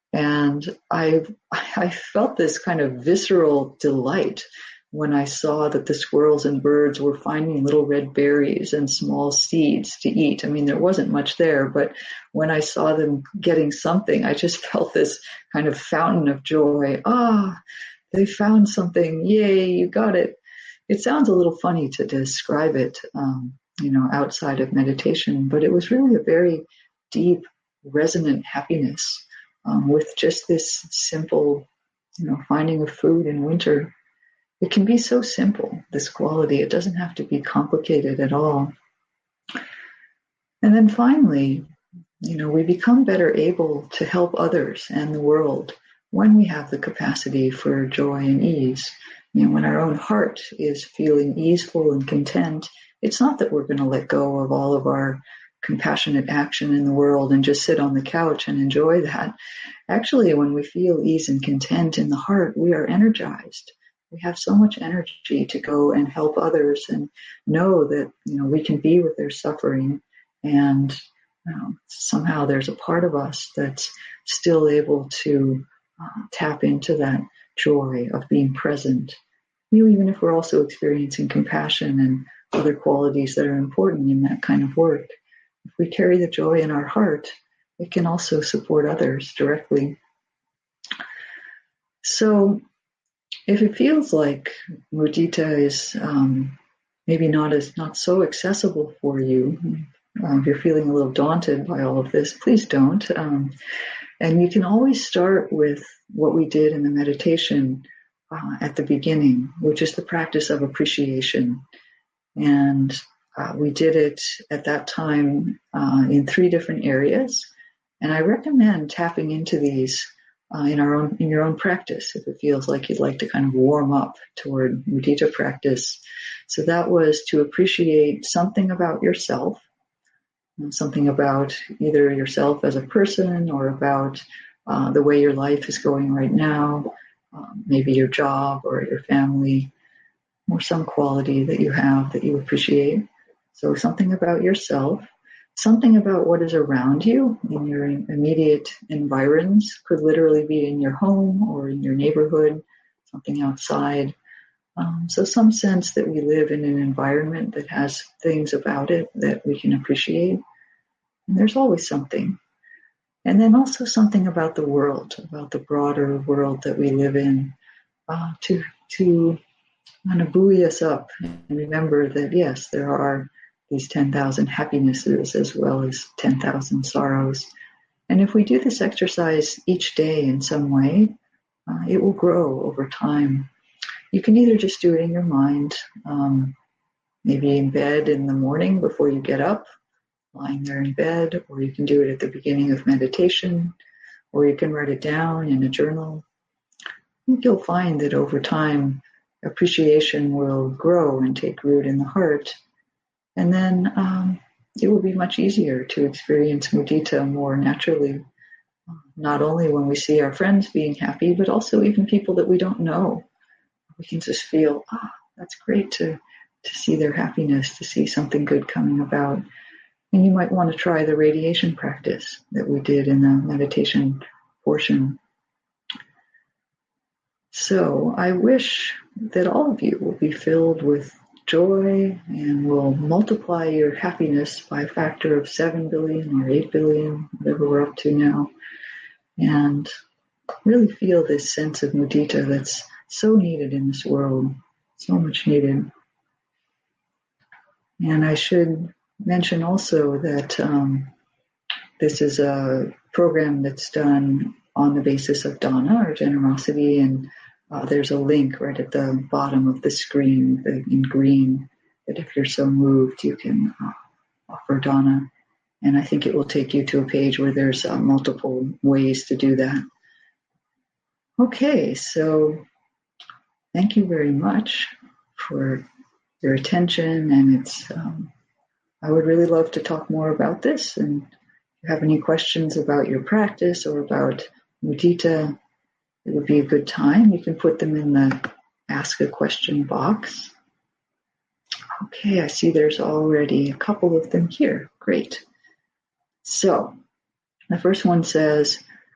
And I, I felt this kind of visceral delight when I saw that the squirrels and birds were finding little red berries and small seeds to eat. I mean, there wasn't much there, but when I saw them getting something, I just felt this kind of fountain of joy. Ah, they found something. Yay, you got it. It sounds a little funny to describe it, um, you know, outside of meditation, but it was really a very deep, resonant happiness um, with just this simple, you know, finding of food in winter. It can be so simple, this quality. It doesn't have to be complicated at all. And then finally, you know, we become better able to help others and the world when we have the capacity for joy and ease. You know, when our own heart is feeling easeful and content, it's not that we're going to let go of all of our compassionate action in the world and just sit on the couch and enjoy that. Actually, when we feel ease and content in the heart, we are energized. We have so much energy to go and help others and know that, you know, we can be with their suffering, and you know, somehow there's a part of us that's still able to uh, tap into that joy of being present, you know, even if we're also experiencing compassion and other qualities that are important in that kind of work. If we carry the joy in our heart, it can also support others directly. So if it feels like mudita is um, maybe not as not so accessible for you, uh, if you're feeling a little daunted by all of this, please don't. Um, and you can always start with what we did in the meditation uh, at the beginning, which is the practice of appreciation. And uh, we did it at that time uh, in three different areas. And I recommend tapping into these Uh, in our own, in your own practice, if it feels like you'd like to kind of warm up toward mudita practice. So that was to appreciate something about yourself, something about either yourself as a person or about uh, the way your life is going right now, um, maybe your job or your family, or some quality that you have that you appreciate. So something about yourself. Something about what is around you in your immediate environs, could literally be in your home or in your neighborhood, something outside. Um, so some sense that we live in an environment that has things about it that we can appreciate. And there's always something. And then also something about the world, about the broader world that we live in, uh, to, to kind of buoy us up and remember that, yes, there are these ten thousand happinesses as well as ten thousand sorrows. And if we do this exercise each day in some way, uh, it will grow over time. You can either just do it in your mind, um, maybe in bed in the morning before you get up, lying there in bed, or you can do it at the beginning of meditation, or you can write it down in a journal. I think you'll find that over time, appreciation will grow and take root in the heart. And then um, it will be much easier to experience mudita more naturally, not only when we see our friends being happy, but also even people that we don't know. We can just feel, ah, oh, that's great to, to see their happiness, to see something good coming about. And you might want to try the radiation practice that we did in the meditation portion. So I wish that all of you will be filled with joy and will multiply your happiness by a factor of seven billion or eight billion, whatever we're up to now, and really feel this sense of mudita that's so needed in this world, so much needed. And I should mention also that um, this is a program that's done on the basis of dana, or generosity, and Uh, there's a link right at the bottom of the screen the, in green that if you're so moved, you can uh, offer dana. And I think it will take you to a page where there's uh, multiple ways to do that. Okay, so thank you very much for your attention. And it's um, I would really love to talk more about this. And if you have any questions about your practice or about mudita, it would be a good time. You can put them in the ask a question box. Okay, I see there's already a couple of them here. Great. So the first one says,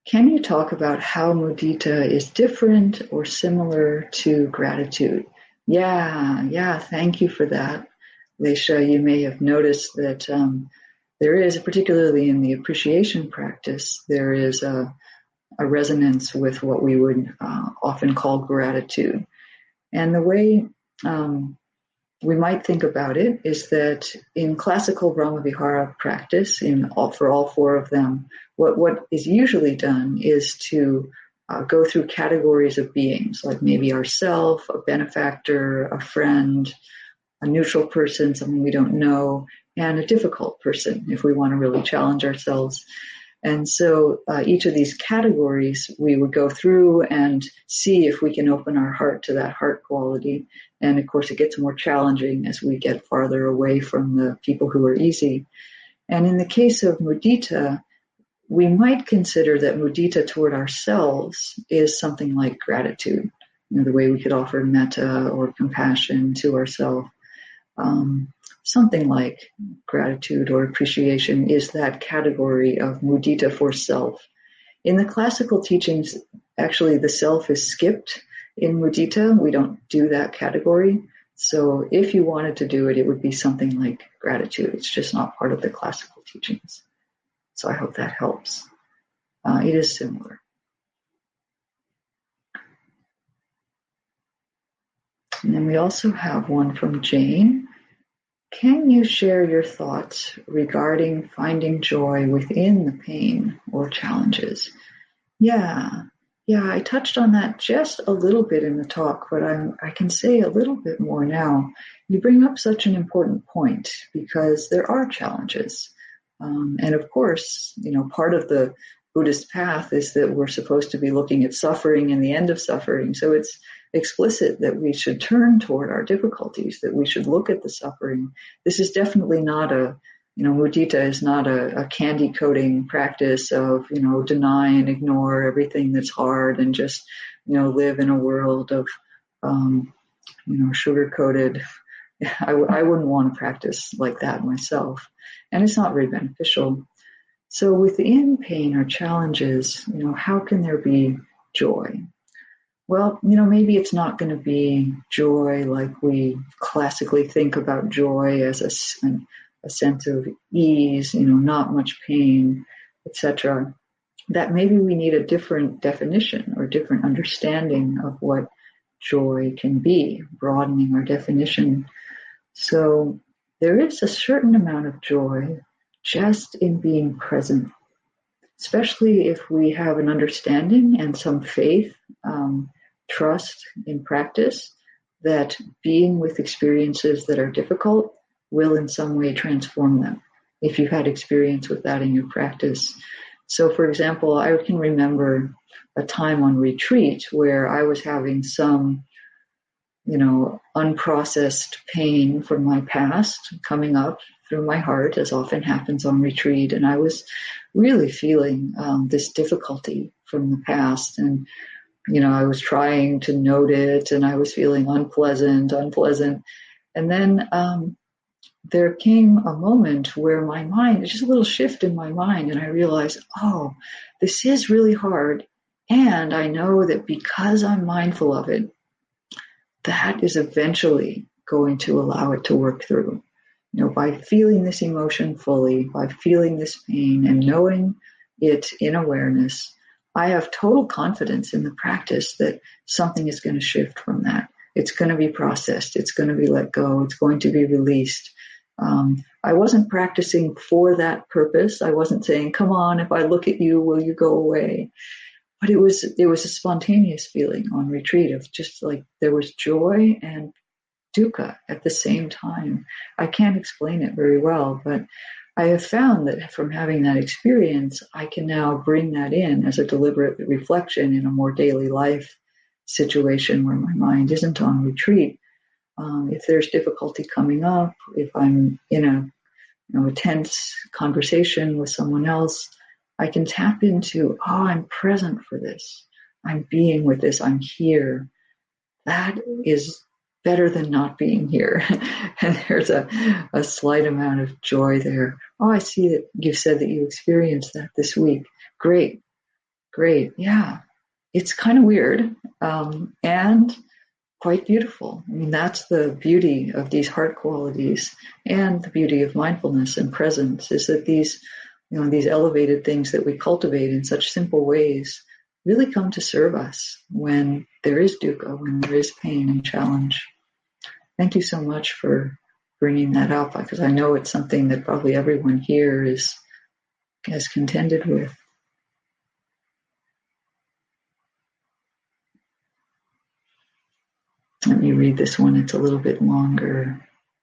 can you talk about how mudita is different or similar to gratitude? Yeah, yeah, thank you for that. Leisha, you may have noticed that um, there is, particularly in the appreciation practice, there is a, a resonance with what we would uh, often call gratitude. And the way um, we might think about it is that in classical Brahmavihara practice, in all, for all four of them, what, what is usually done is to uh, go through categories of beings, like maybe ourself, a benefactor, a friend, a neutral person, someone we don't know, and a difficult person if we want to really challenge ourselves. And so uh, each of these categories we would go through and see if we can open our heart to that heart quality. And of course, it gets more challenging as we get farther away from the people who are easy. And in the case of mudita, we might consider that mudita toward ourselves is something like gratitude, you know, the way we could offer metta or compassion to ourselves. Um, something like gratitude or appreciation is that category of mudita for self. In the classical teachings, actually the self is skipped in mudita. We don't do that category. So if you wanted to do it, it would be something like gratitude. It's just not part of the classical teachings. So I hope that helps. Uh, it is similar. And then we also have one from Jane. Can you share your thoughts regarding finding joy within the pain or challenges? Yeah, yeah, I touched on that just a little bit in the talk, but I'm, I can say a little bit more now. You bring up such an important point because there are challenges. Um, and of course, you know, part of the Buddhist path is that we're supposed to be looking at suffering and the end of suffering. So it's explicit that we should turn toward our difficulties, that we should look at the suffering. This is definitely not a, you know, mudita is not a, a candy coating practice of, you know, deny and ignore everything that's hard and just, you know, live in a world of, um, you know, sugar coated. I, w- I wouldn't want to practice like that myself. And it's not very beneficial. So within pain or challenges, you know, how can there be joy? Well, you know, maybe it's not going to be joy like we classically think about joy as a, a sense of ease, you know, not much pain, et cetera. That maybe we need a different definition or different understanding of what joy can be, broadening our definition. So there is a certain amount of joy just in being present, especially if we have an understanding and some faith, um, trust in practice that being with experiences that are difficult will in some way transform them, if you've had experience with that in your practice. So, for example, I can remember a time on retreat where I was having some, you know, unprocessed pain from my past coming up through my heart, as often happens on retreat. And I was really feeling um, this difficulty from the past. And, you know, I was trying to note it and I was feeling unpleasant, unpleasant. And then um, there came a moment where my mind, just a little shift in my mind, and I realized, oh, this is really hard. And I know that because I'm mindful of it, that is eventually going to allow it to work through. You know, by feeling this emotion fully, by feeling this pain and knowing it in awareness, I have total confidence in the practice that something is going to shift from that. It's going to be processed. It's going to be let go. It's going to be released. Um, I wasn't practicing for that purpose. I wasn't saying, come on, if I look at you, will you go away? But it was, it was a spontaneous feeling on retreat of just like there was joy and dukkha at the same time. I can't explain it very well, but I have found that from having that experience, I can now bring that in as a deliberate reflection in a more daily life situation where my mind isn't on retreat. Um, if there's difficulty coming up, if I'm in a, you know, a tense conversation with someone else, I can tap into, oh, I'm present for this. I'm being with this. I'm here. That is better than not being here. And there's a, a slight amount of joy there. Oh, I see that you said that you experienced that this week. Great. Great. Yeah. It's kind of weird um, and quite beautiful. I mean, that's the beauty of these heart qualities and the beauty of mindfulness and presence is that these, you know, these elevated things that we cultivate in such simple ways really come to serve us when there is dukkha, when there is pain and challenge. Thank you so much for bringing that up because I know it's something that probably everyone here is has contended with. Let me read this one. It's a little bit longer.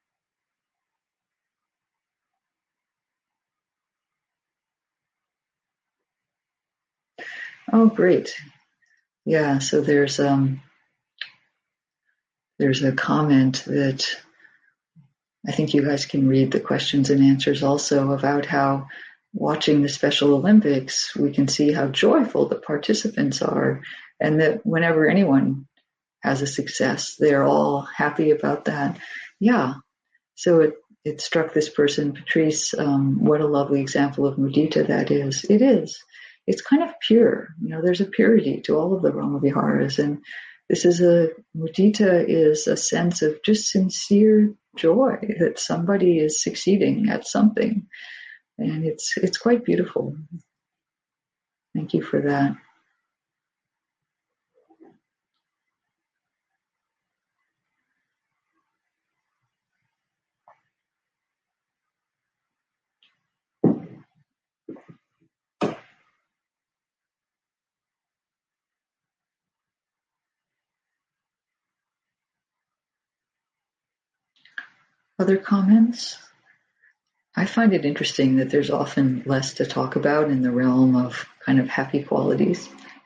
Oh, great. Yeah, so there's um there's a comment that I think you guys can read the questions and answers also about how watching the Special Olympics, we can see how joyful the participants are and that whenever anyone has a success, they're all happy about that. Yeah. So it, it struck this person, Patrice, um, what a lovely example of mudita that is. It is. It's kind of pure. You know, there's a purity to all of the Brahmaviharas. And this is a, mudita is a sense of just sincere joy that somebody is succeeding at something. And it's, it's quite beautiful. Thank you for that. Other comments? I find it interesting that there's often less to talk about in the realm of kind of happy qualities.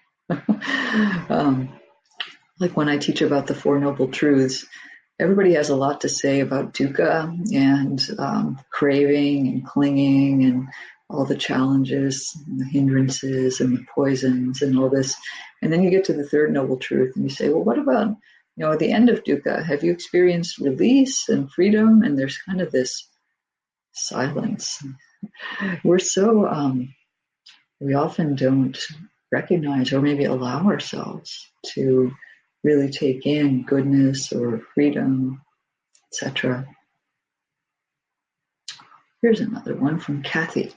um, like when I teach about the Four Noble Truths, everybody has a lot to say about dukkha and um, craving and clinging and all the challenges and the hindrances and the poisons and all this. And then you get to the third noble truth and you say, well, what about, you know, at the end of dukkha, have you experienced release and freedom? And there's kind of this silence. We're so, um, we often don't recognize or maybe allow ourselves to really take in goodness or freedom, et cetera. Here's another one from Kathy.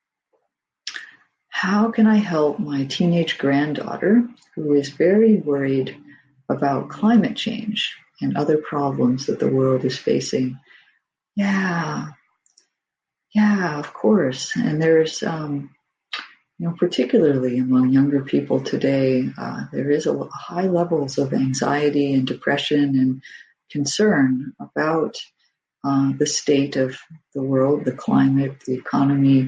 How can I help my teenage granddaughter who is very worried about climate change and other problems that the world is facing? Yeah, yeah, of course. And there's, um, you know, particularly among younger people today, uh, there is a high levels of anxiety and depression and concern about uh, the state of the world, the climate, the economy,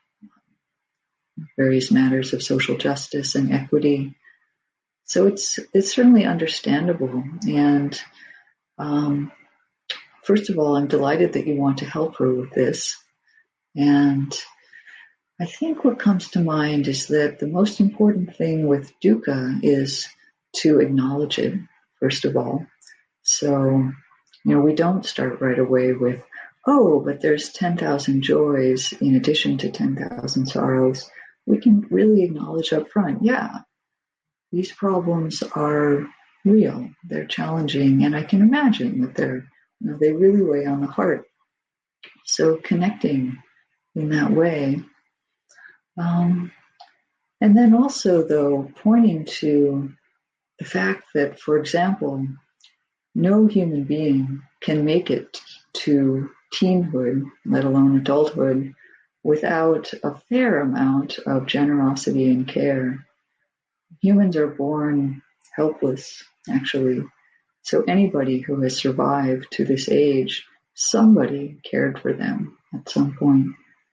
various matters of social justice and equity. So it's it's certainly understandable. And um, first of all, I'm delighted that you want to help her with this. And I think what comes to mind is that the most important thing with dukkha is to acknowledge it, first of all. So, you know, we don't start right away with, oh, but there's ten thousand joys in addition to ten thousand sorrows. We can really acknowledge up front, yeah, these problems are real, they're challenging, and I can imagine that they're, you know, they really weigh on the heart. So connecting in that way. Um, and then also, though, pointing to the fact that, for example, no human being can make it to teenhood, let alone adulthood, without a fair amount of generosity and care. Humans are born helpless, actually. So anybody who has survived to this age, somebody cared for them at some point.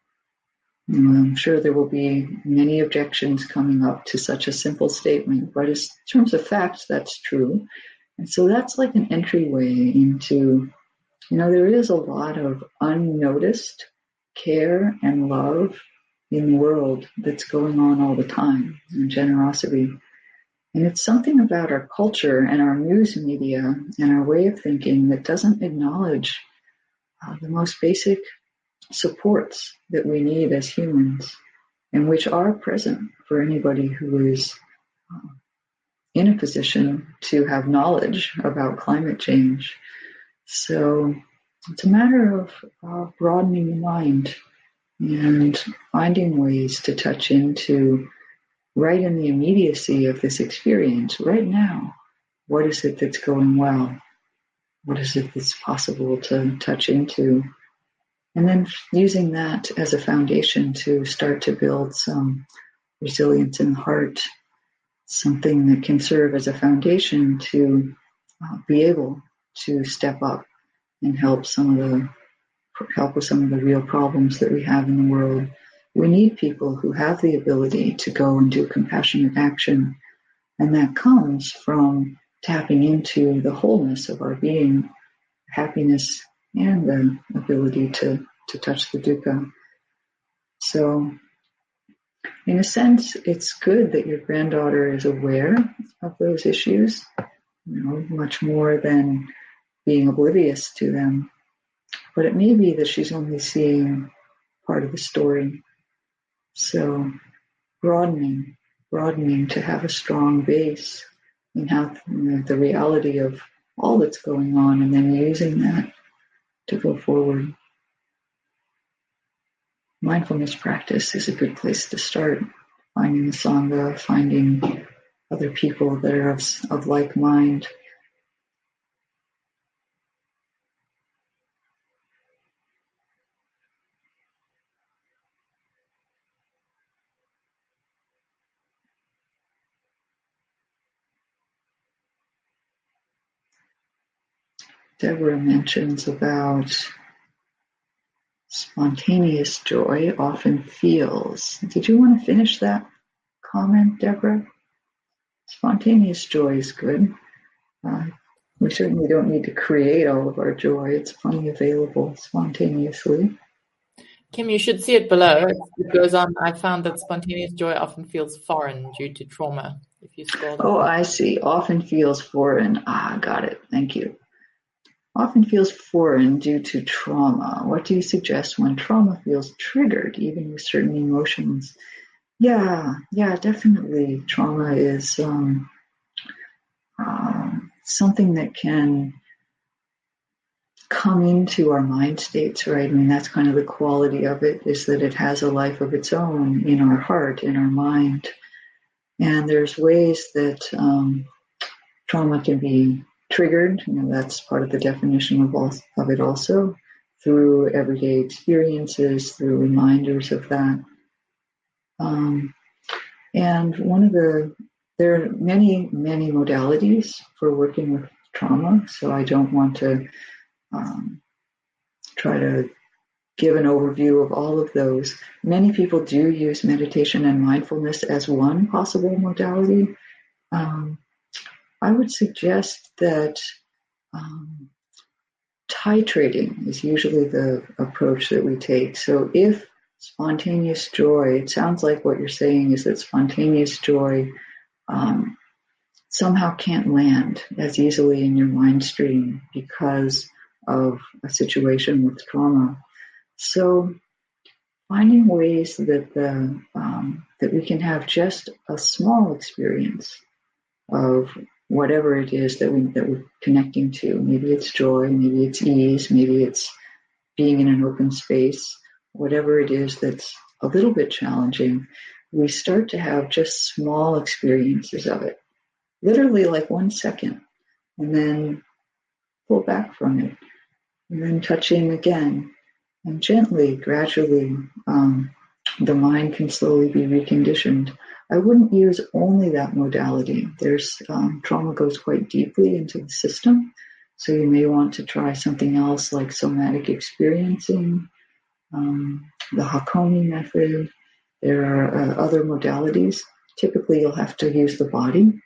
I'm sure there will be many objections coming up to such a simple statement, but in terms of facts, that's true. And so that's like an entryway into, you know, there is a lot of unnoticed care and love in the world that's going on all the time, and generosity. And it's something about our culture and our news media and our way of thinking that doesn't acknowledge uh, the most basic supports that we need as humans. and which are present for anybody who is uh, in a position to have knowledge about climate change. So it's a matter of uh, broadening the mind and finding ways to touch into, right in the immediacy of this experience, right now, what is it that's going well? What is it that's possible to touch into? And then using that as a foundation to start to build some resilience in the heart, something that can serve as a foundation to uh, be able to step up and help some of the help with some of the real problems that we have in the world. We need people who have the ability to go and do compassionate action, and that comes from tapping into the wholeness of our being, happiness, and the ability to, to touch the dukkha. So, in a sense, it's good that your granddaughter is aware of those issues, you know, much more than being oblivious to them. But it may be that she's only seeing part of the story. So broadening, broadening to have a strong base in how, you know, the reality of all that's going on, and then using that to go forward. Mindfulness practice is a good place to start. Finding the Sangha, finding other people that are of, of like mind. Deborah mentions about spontaneous joy often feels. Did you want to finish that comment, Deborah? Spontaneous joy is good. Uh, we certainly don't need to create all of our joy. It's plenty available spontaneously. Kim, you should see it below. It goes on. I found that spontaneous joy often feels foreign due to trauma. If you scroll down. Oh, I see. Often feels foreign. Ah, got it. Thank you. Often feels foreign due to trauma. What do you suggest when trauma feels triggered, even with certain emotions? Yeah, yeah, definitely. Trauma is um, uh, something that can come into our mind states, right? I mean, that's kind of the quality of it, is that it has a life of its own in our heart, in our mind. And there's ways that um, trauma can be triggered. You know, that's part of the definition of, all, of it also, through everyday experiences, through reminders of that. Um, and one of the, there are many, many modalities for working with trauma, so I don't want to um, try to give an overview of all of those. Many people do use meditation and mindfulness as one possible modality. Um, I would suggest that um, titrating is usually the approach that we take. So if spontaneous joy, it sounds like what you're saying is that spontaneous joy um, somehow can't land as easily in your mind stream because of a situation with trauma. So finding ways that the um, that we can have just a small experience of whatever it is that we that we're connecting to. Maybe it's joy, maybe it's ease, maybe it's being in an open space. Whatever it is that's a little bit challenging, we start to have just small experiences of it, literally like one second, and then pull back from it, and then touch in again, and gently, gradually, um, the mind can slowly be reconditioned. I wouldn't use only that modality. There's um, trauma goes quite deeply into the system, so you may want to try something else like somatic experiencing, um, the Hakomi method. There are uh, other modalities. Typically, you'll have to use the body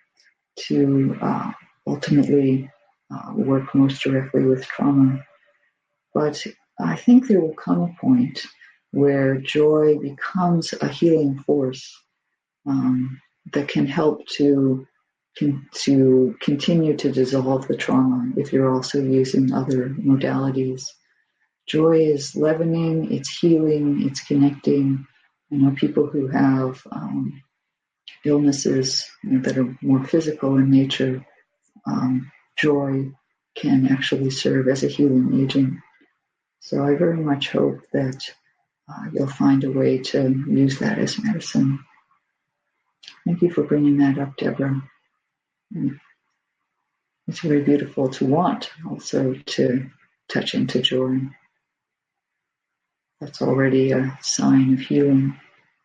to uh, ultimately uh, work most directly with trauma. But I think there will come a point where joy becomes a healing force um, that can help to can, to continue to dissolve the trauma if you're also using other modalities. Joy is leavening, it's healing, it's connecting, You know, people who have um, illnesses, you know, that are more physical in nature, um, joy can actually serve as a healing agent. So I very much hope that uh, you'll find a way to use that as medicine. Thank you for bringing that up, Deborah. And it's very beautiful to want also to touch into joy. That's already a sign of healing.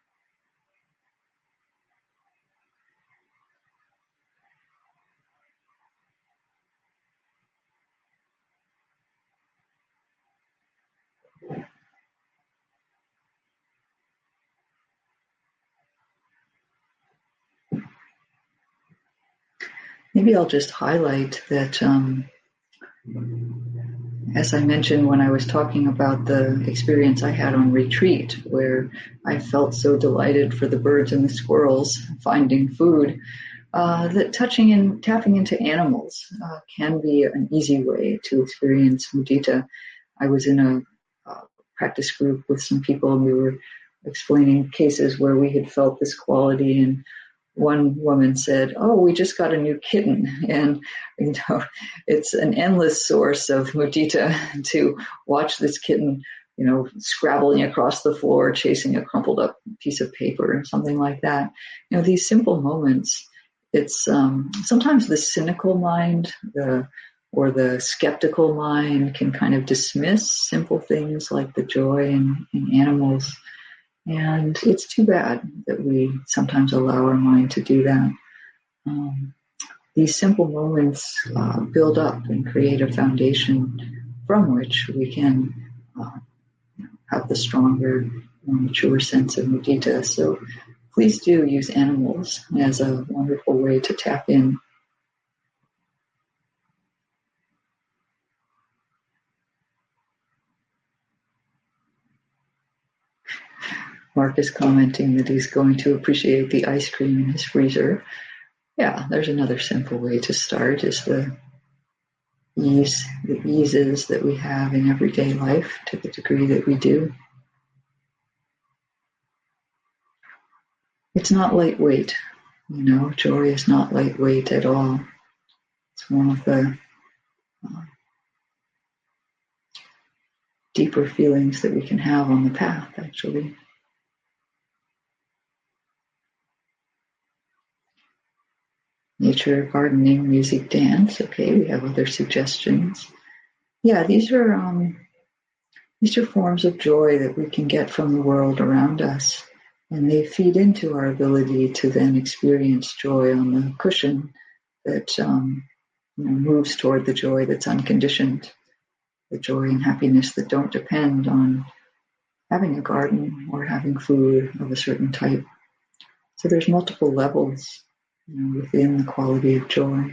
Maybe I'll just highlight that, um, as I mentioned when I was talking about the experience I had on retreat, where I felt so delighted for the birds and the squirrels finding food, uh, that touching and tapping into animals uh, can be an easy way to experience mudita. I was in a uh, practice group with some people, and we were explaining cases where we had felt this quality, and one woman said, "Oh, we just got a new kitten," and you know, it's an endless source of mudita to watch this kitten, you know, scrabbling across the floor, chasing a crumpled up piece of paper or something like that. You know, these simple moments. It's um, sometimes the cynical mind, the or the skeptical mind can kind of dismiss simple things like the joy in, in animals. And it's too bad that we sometimes allow our mind to do that. Um, these simple moments uh, build up and create a foundation from which we can uh, have the stronger, more mature sense of mudita. So please do use animals as a wonderful way to tap in. Mark is commenting that he's going to appreciate the ice cream in his freezer. Yeah, there's another simple way to start is the ease, the eases that we have in everyday life to the degree that we do. It's not lightweight, you know, joy is not lightweight at all. It's one of the uh, deeper feelings that we can have on the path, actually. Nature, gardening, music, dance. Okay, we have other suggestions. Yeah, these are um, these are forms of joy that we can get from the world around us, and they feed into our ability to then experience joy on the cushion that um, you know, moves toward the joy that's unconditioned, the joy and happiness that don't depend on having a garden or having food of a certain type. So there's multiple levels, you know, within the quality of joy.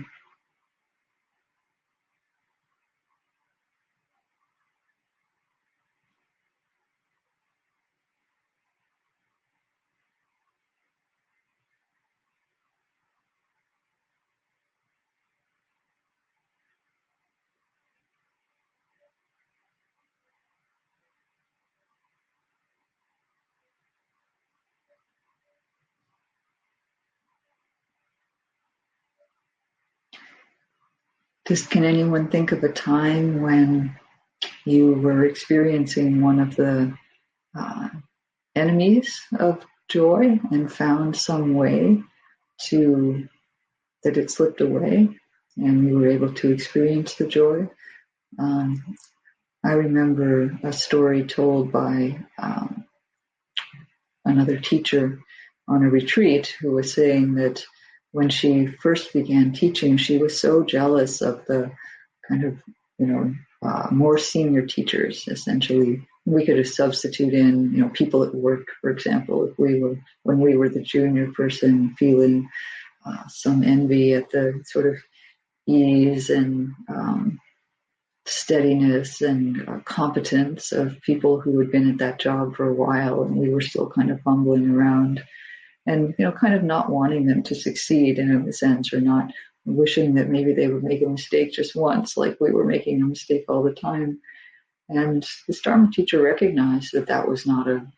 Just, can anyone think of a time when you were experiencing one of the uh, enemies of joy and found some way to that it slipped away and you were able to experience the joy? Um, I remember a story told by um, another teacher on a retreat who was saying that when she first began teaching, she was so jealous of the kind of, you know, uh, more senior teachers, essentially. We could have substituted in, you know, people at work, for example, if we were, when we were the junior person, feeling uh, some envy at the sort of ease and um, steadiness and uh, competence of people who had been at that job for a while, and we were still kind of fumbling around, and you know, kind of not wanting them to succeed in a sense, or not wishing that maybe they would make a mistake just once, like we were making a mistake all the time. And this Dharma teacher recognized that that was not a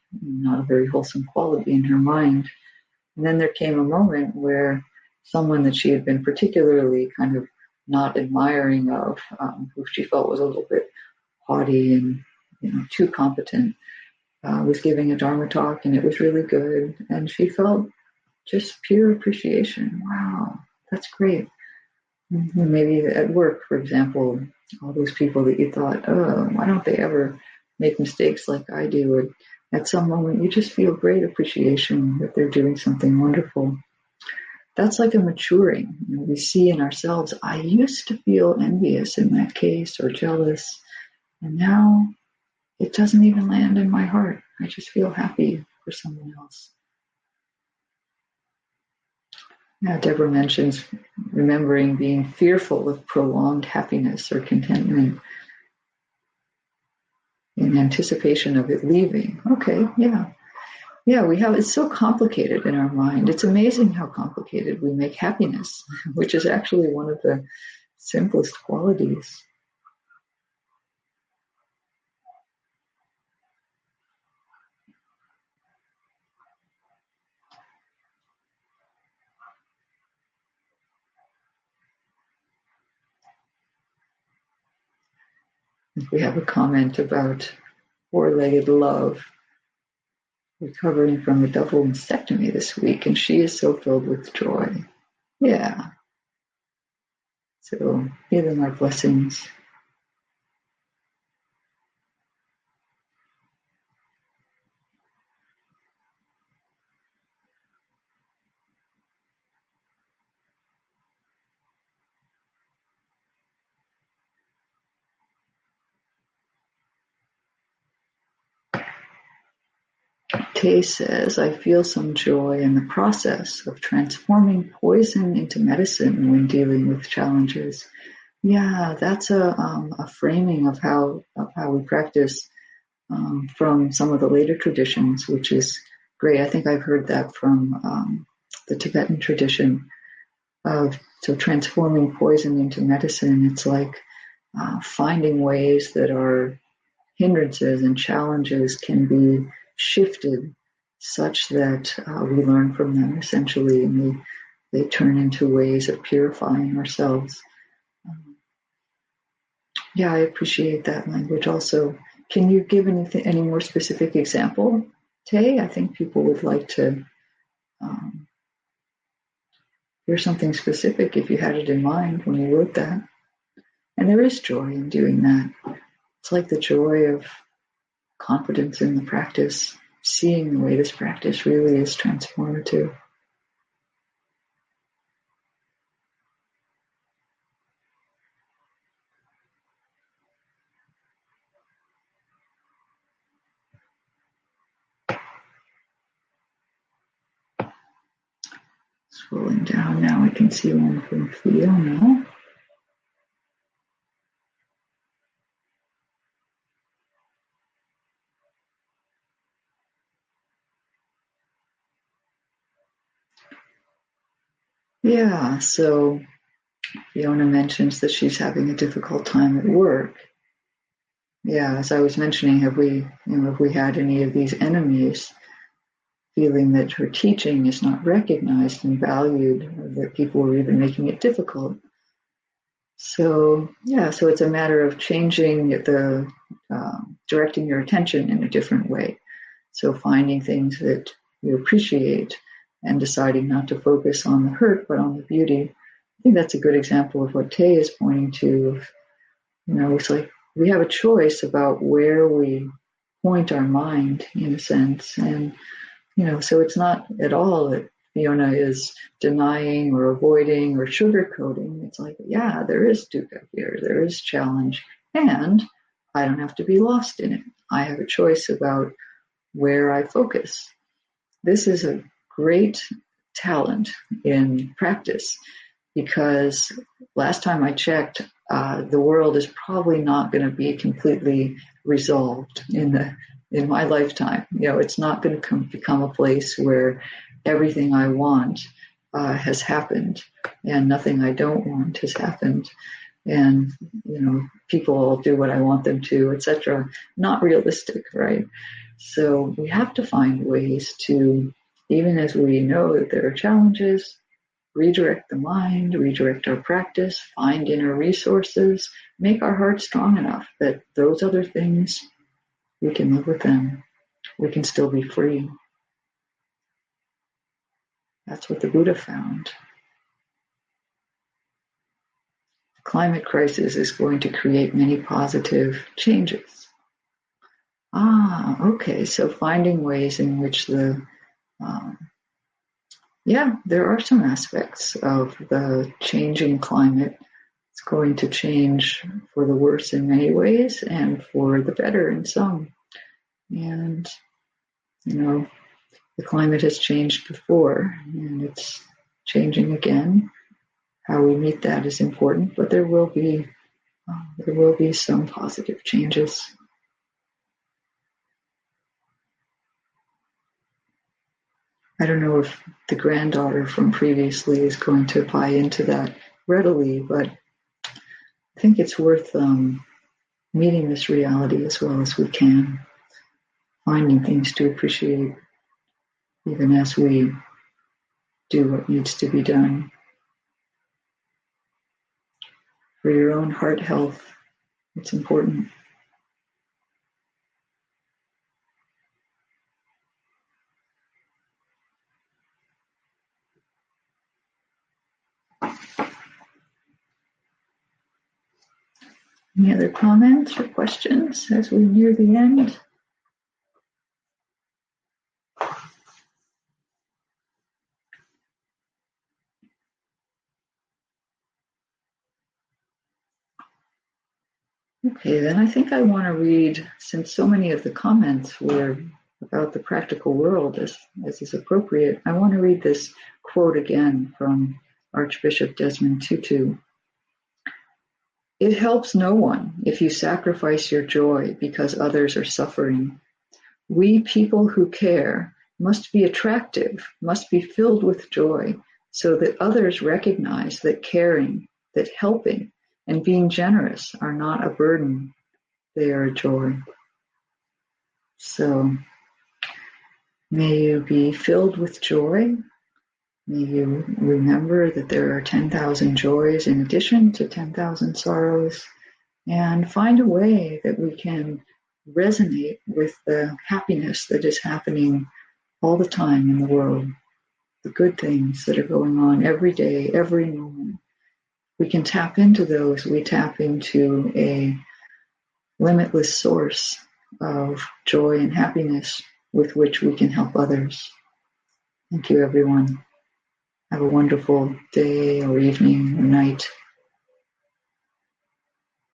not a very wholesome quality in her mind. And then there came a moment where someone that she had been particularly kind of not admiring of, um, who she felt was a little bit haughty and, you know, too competent, uh, was giving a Dharma talk, and it was really good. And she felt just pure appreciation. Wow, that's great. Mm-hmm. Maybe at work, for example, all those people that you thought, oh, why don't they ever make mistakes like I do? And at some moment, you just feel great appreciation that they're doing something wonderful. That's like a maturing. You know, we see in ourselves, I used to feel envious in that case or jealous, and now it doesn't even land in my heart. I just feel happy for someone else. Now, Deborah mentions remembering being fearful of prolonged happiness or contentment in anticipation of it leaving. Okay, yeah. Yeah, we have, it's so complicated in our mind. It's amazing how complicated we make happiness, which is actually one of the simplest qualities. We have a comment about four-legged love recovering from a double mastectomy this week, and she is so filled with joy. Yeah. So give them our blessings. Tay says, I feel some joy in the process of transforming poison into medicine when dealing with challenges. Yeah, that's a, um, a framing of how of how we practice um, from some of the later traditions, which is great. I think I've heard that from um, the Tibetan tradition of so transforming poison into medicine. It's like uh, finding ways that our hindrances and challenges can be shifted such that uh, we learn from them essentially, and they, they turn into ways of purifying ourselves. Um, yeah, I appreciate that language also. Can you give anything, any more specific example, Tay? I think people would like to um, hear something specific if you had it in mind when you wrote that. And there is joy in doing that. It's like the joy of confidence in the practice, seeing the way this practice really is transformative. Scrolling down now, I can see one from Fiona. Yeah, so Fiona mentions that she's having a difficult time at work. Yeah, as I was mentioning, have we, you know, have we had any of these enemies feeling that her teaching is not recognized and valued, or that people are even making it difficult? So, yeah, so it's a matter of changing the, uh, directing your attention in a different way. So finding things that you appreciate and deciding not to focus on the hurt, but on the beauty. I think that's a good example of what Tay is pointing to. Of, you know, it's like we have a choice about where we point our mind, in a sense. And, you know, so it's not at all that Fiona is denying or avoiding or sugarcoating. It's like, yeah, there is dukkha here, there is challenge, and I don't have to be lost in it. I have a choice about where I focus. This is a great talent in practice, because last time I checked, uh, the world is probably not going to be completely resolved in the in my lifetime. You know, it's not going to come, become a place where everything I want uh, has happened and nothing I don't want has happened. and, you know, people will do what I want them to, et cetera. Not realistic, right? So we have to find ways to, even as we know that there are challenges, redirect the mind, redirect our practice, find inner resources, make our heart strong enough that those other things, we can live with them. We can still be free. That's what the Buddha found. The climate crisis is going to create many positive changes. Ah, okay, so finding ways in which the, um, yeah, there are some aspects of the changing climate. It's going to change for the worse in many ways and for the better in some. And, you know, the climate has changed before and it's changing again. How we meet that is important, but there will be uh, there will be some positive changes. I don't know if the granddaughter from previously is going to buy into that readily, but I think it's worth um, meeting this reality as well as we can, finding things to appreciate, even as we do what needs to be done. For your own heart health, it's important. Any other comments or questions as we near the end? Okay, then I think I want to read, since so many of the comments were about the practical world as, as is appropriate, I want to read this quote again from Archbishop Desmond Tutu. It helps no one if you sacrifice your joy because others are suffering. We people who care must be attractive, must be filled with joy, so that others recognize that caring, that helping, and being generous are not a burden, they are a joy. So may you be filled with joy. May you remember that there are ten thousand joys in addition to ten thousand sorrows, and find a way that we can resonate with the happiness that is happening all the time in the world, the good things that are going on every day, every moment. We can tap into those. We tap into a limitless source of joy and happiness with which we can help others. Thank you, everyone. Have a wonderful day or evening or night.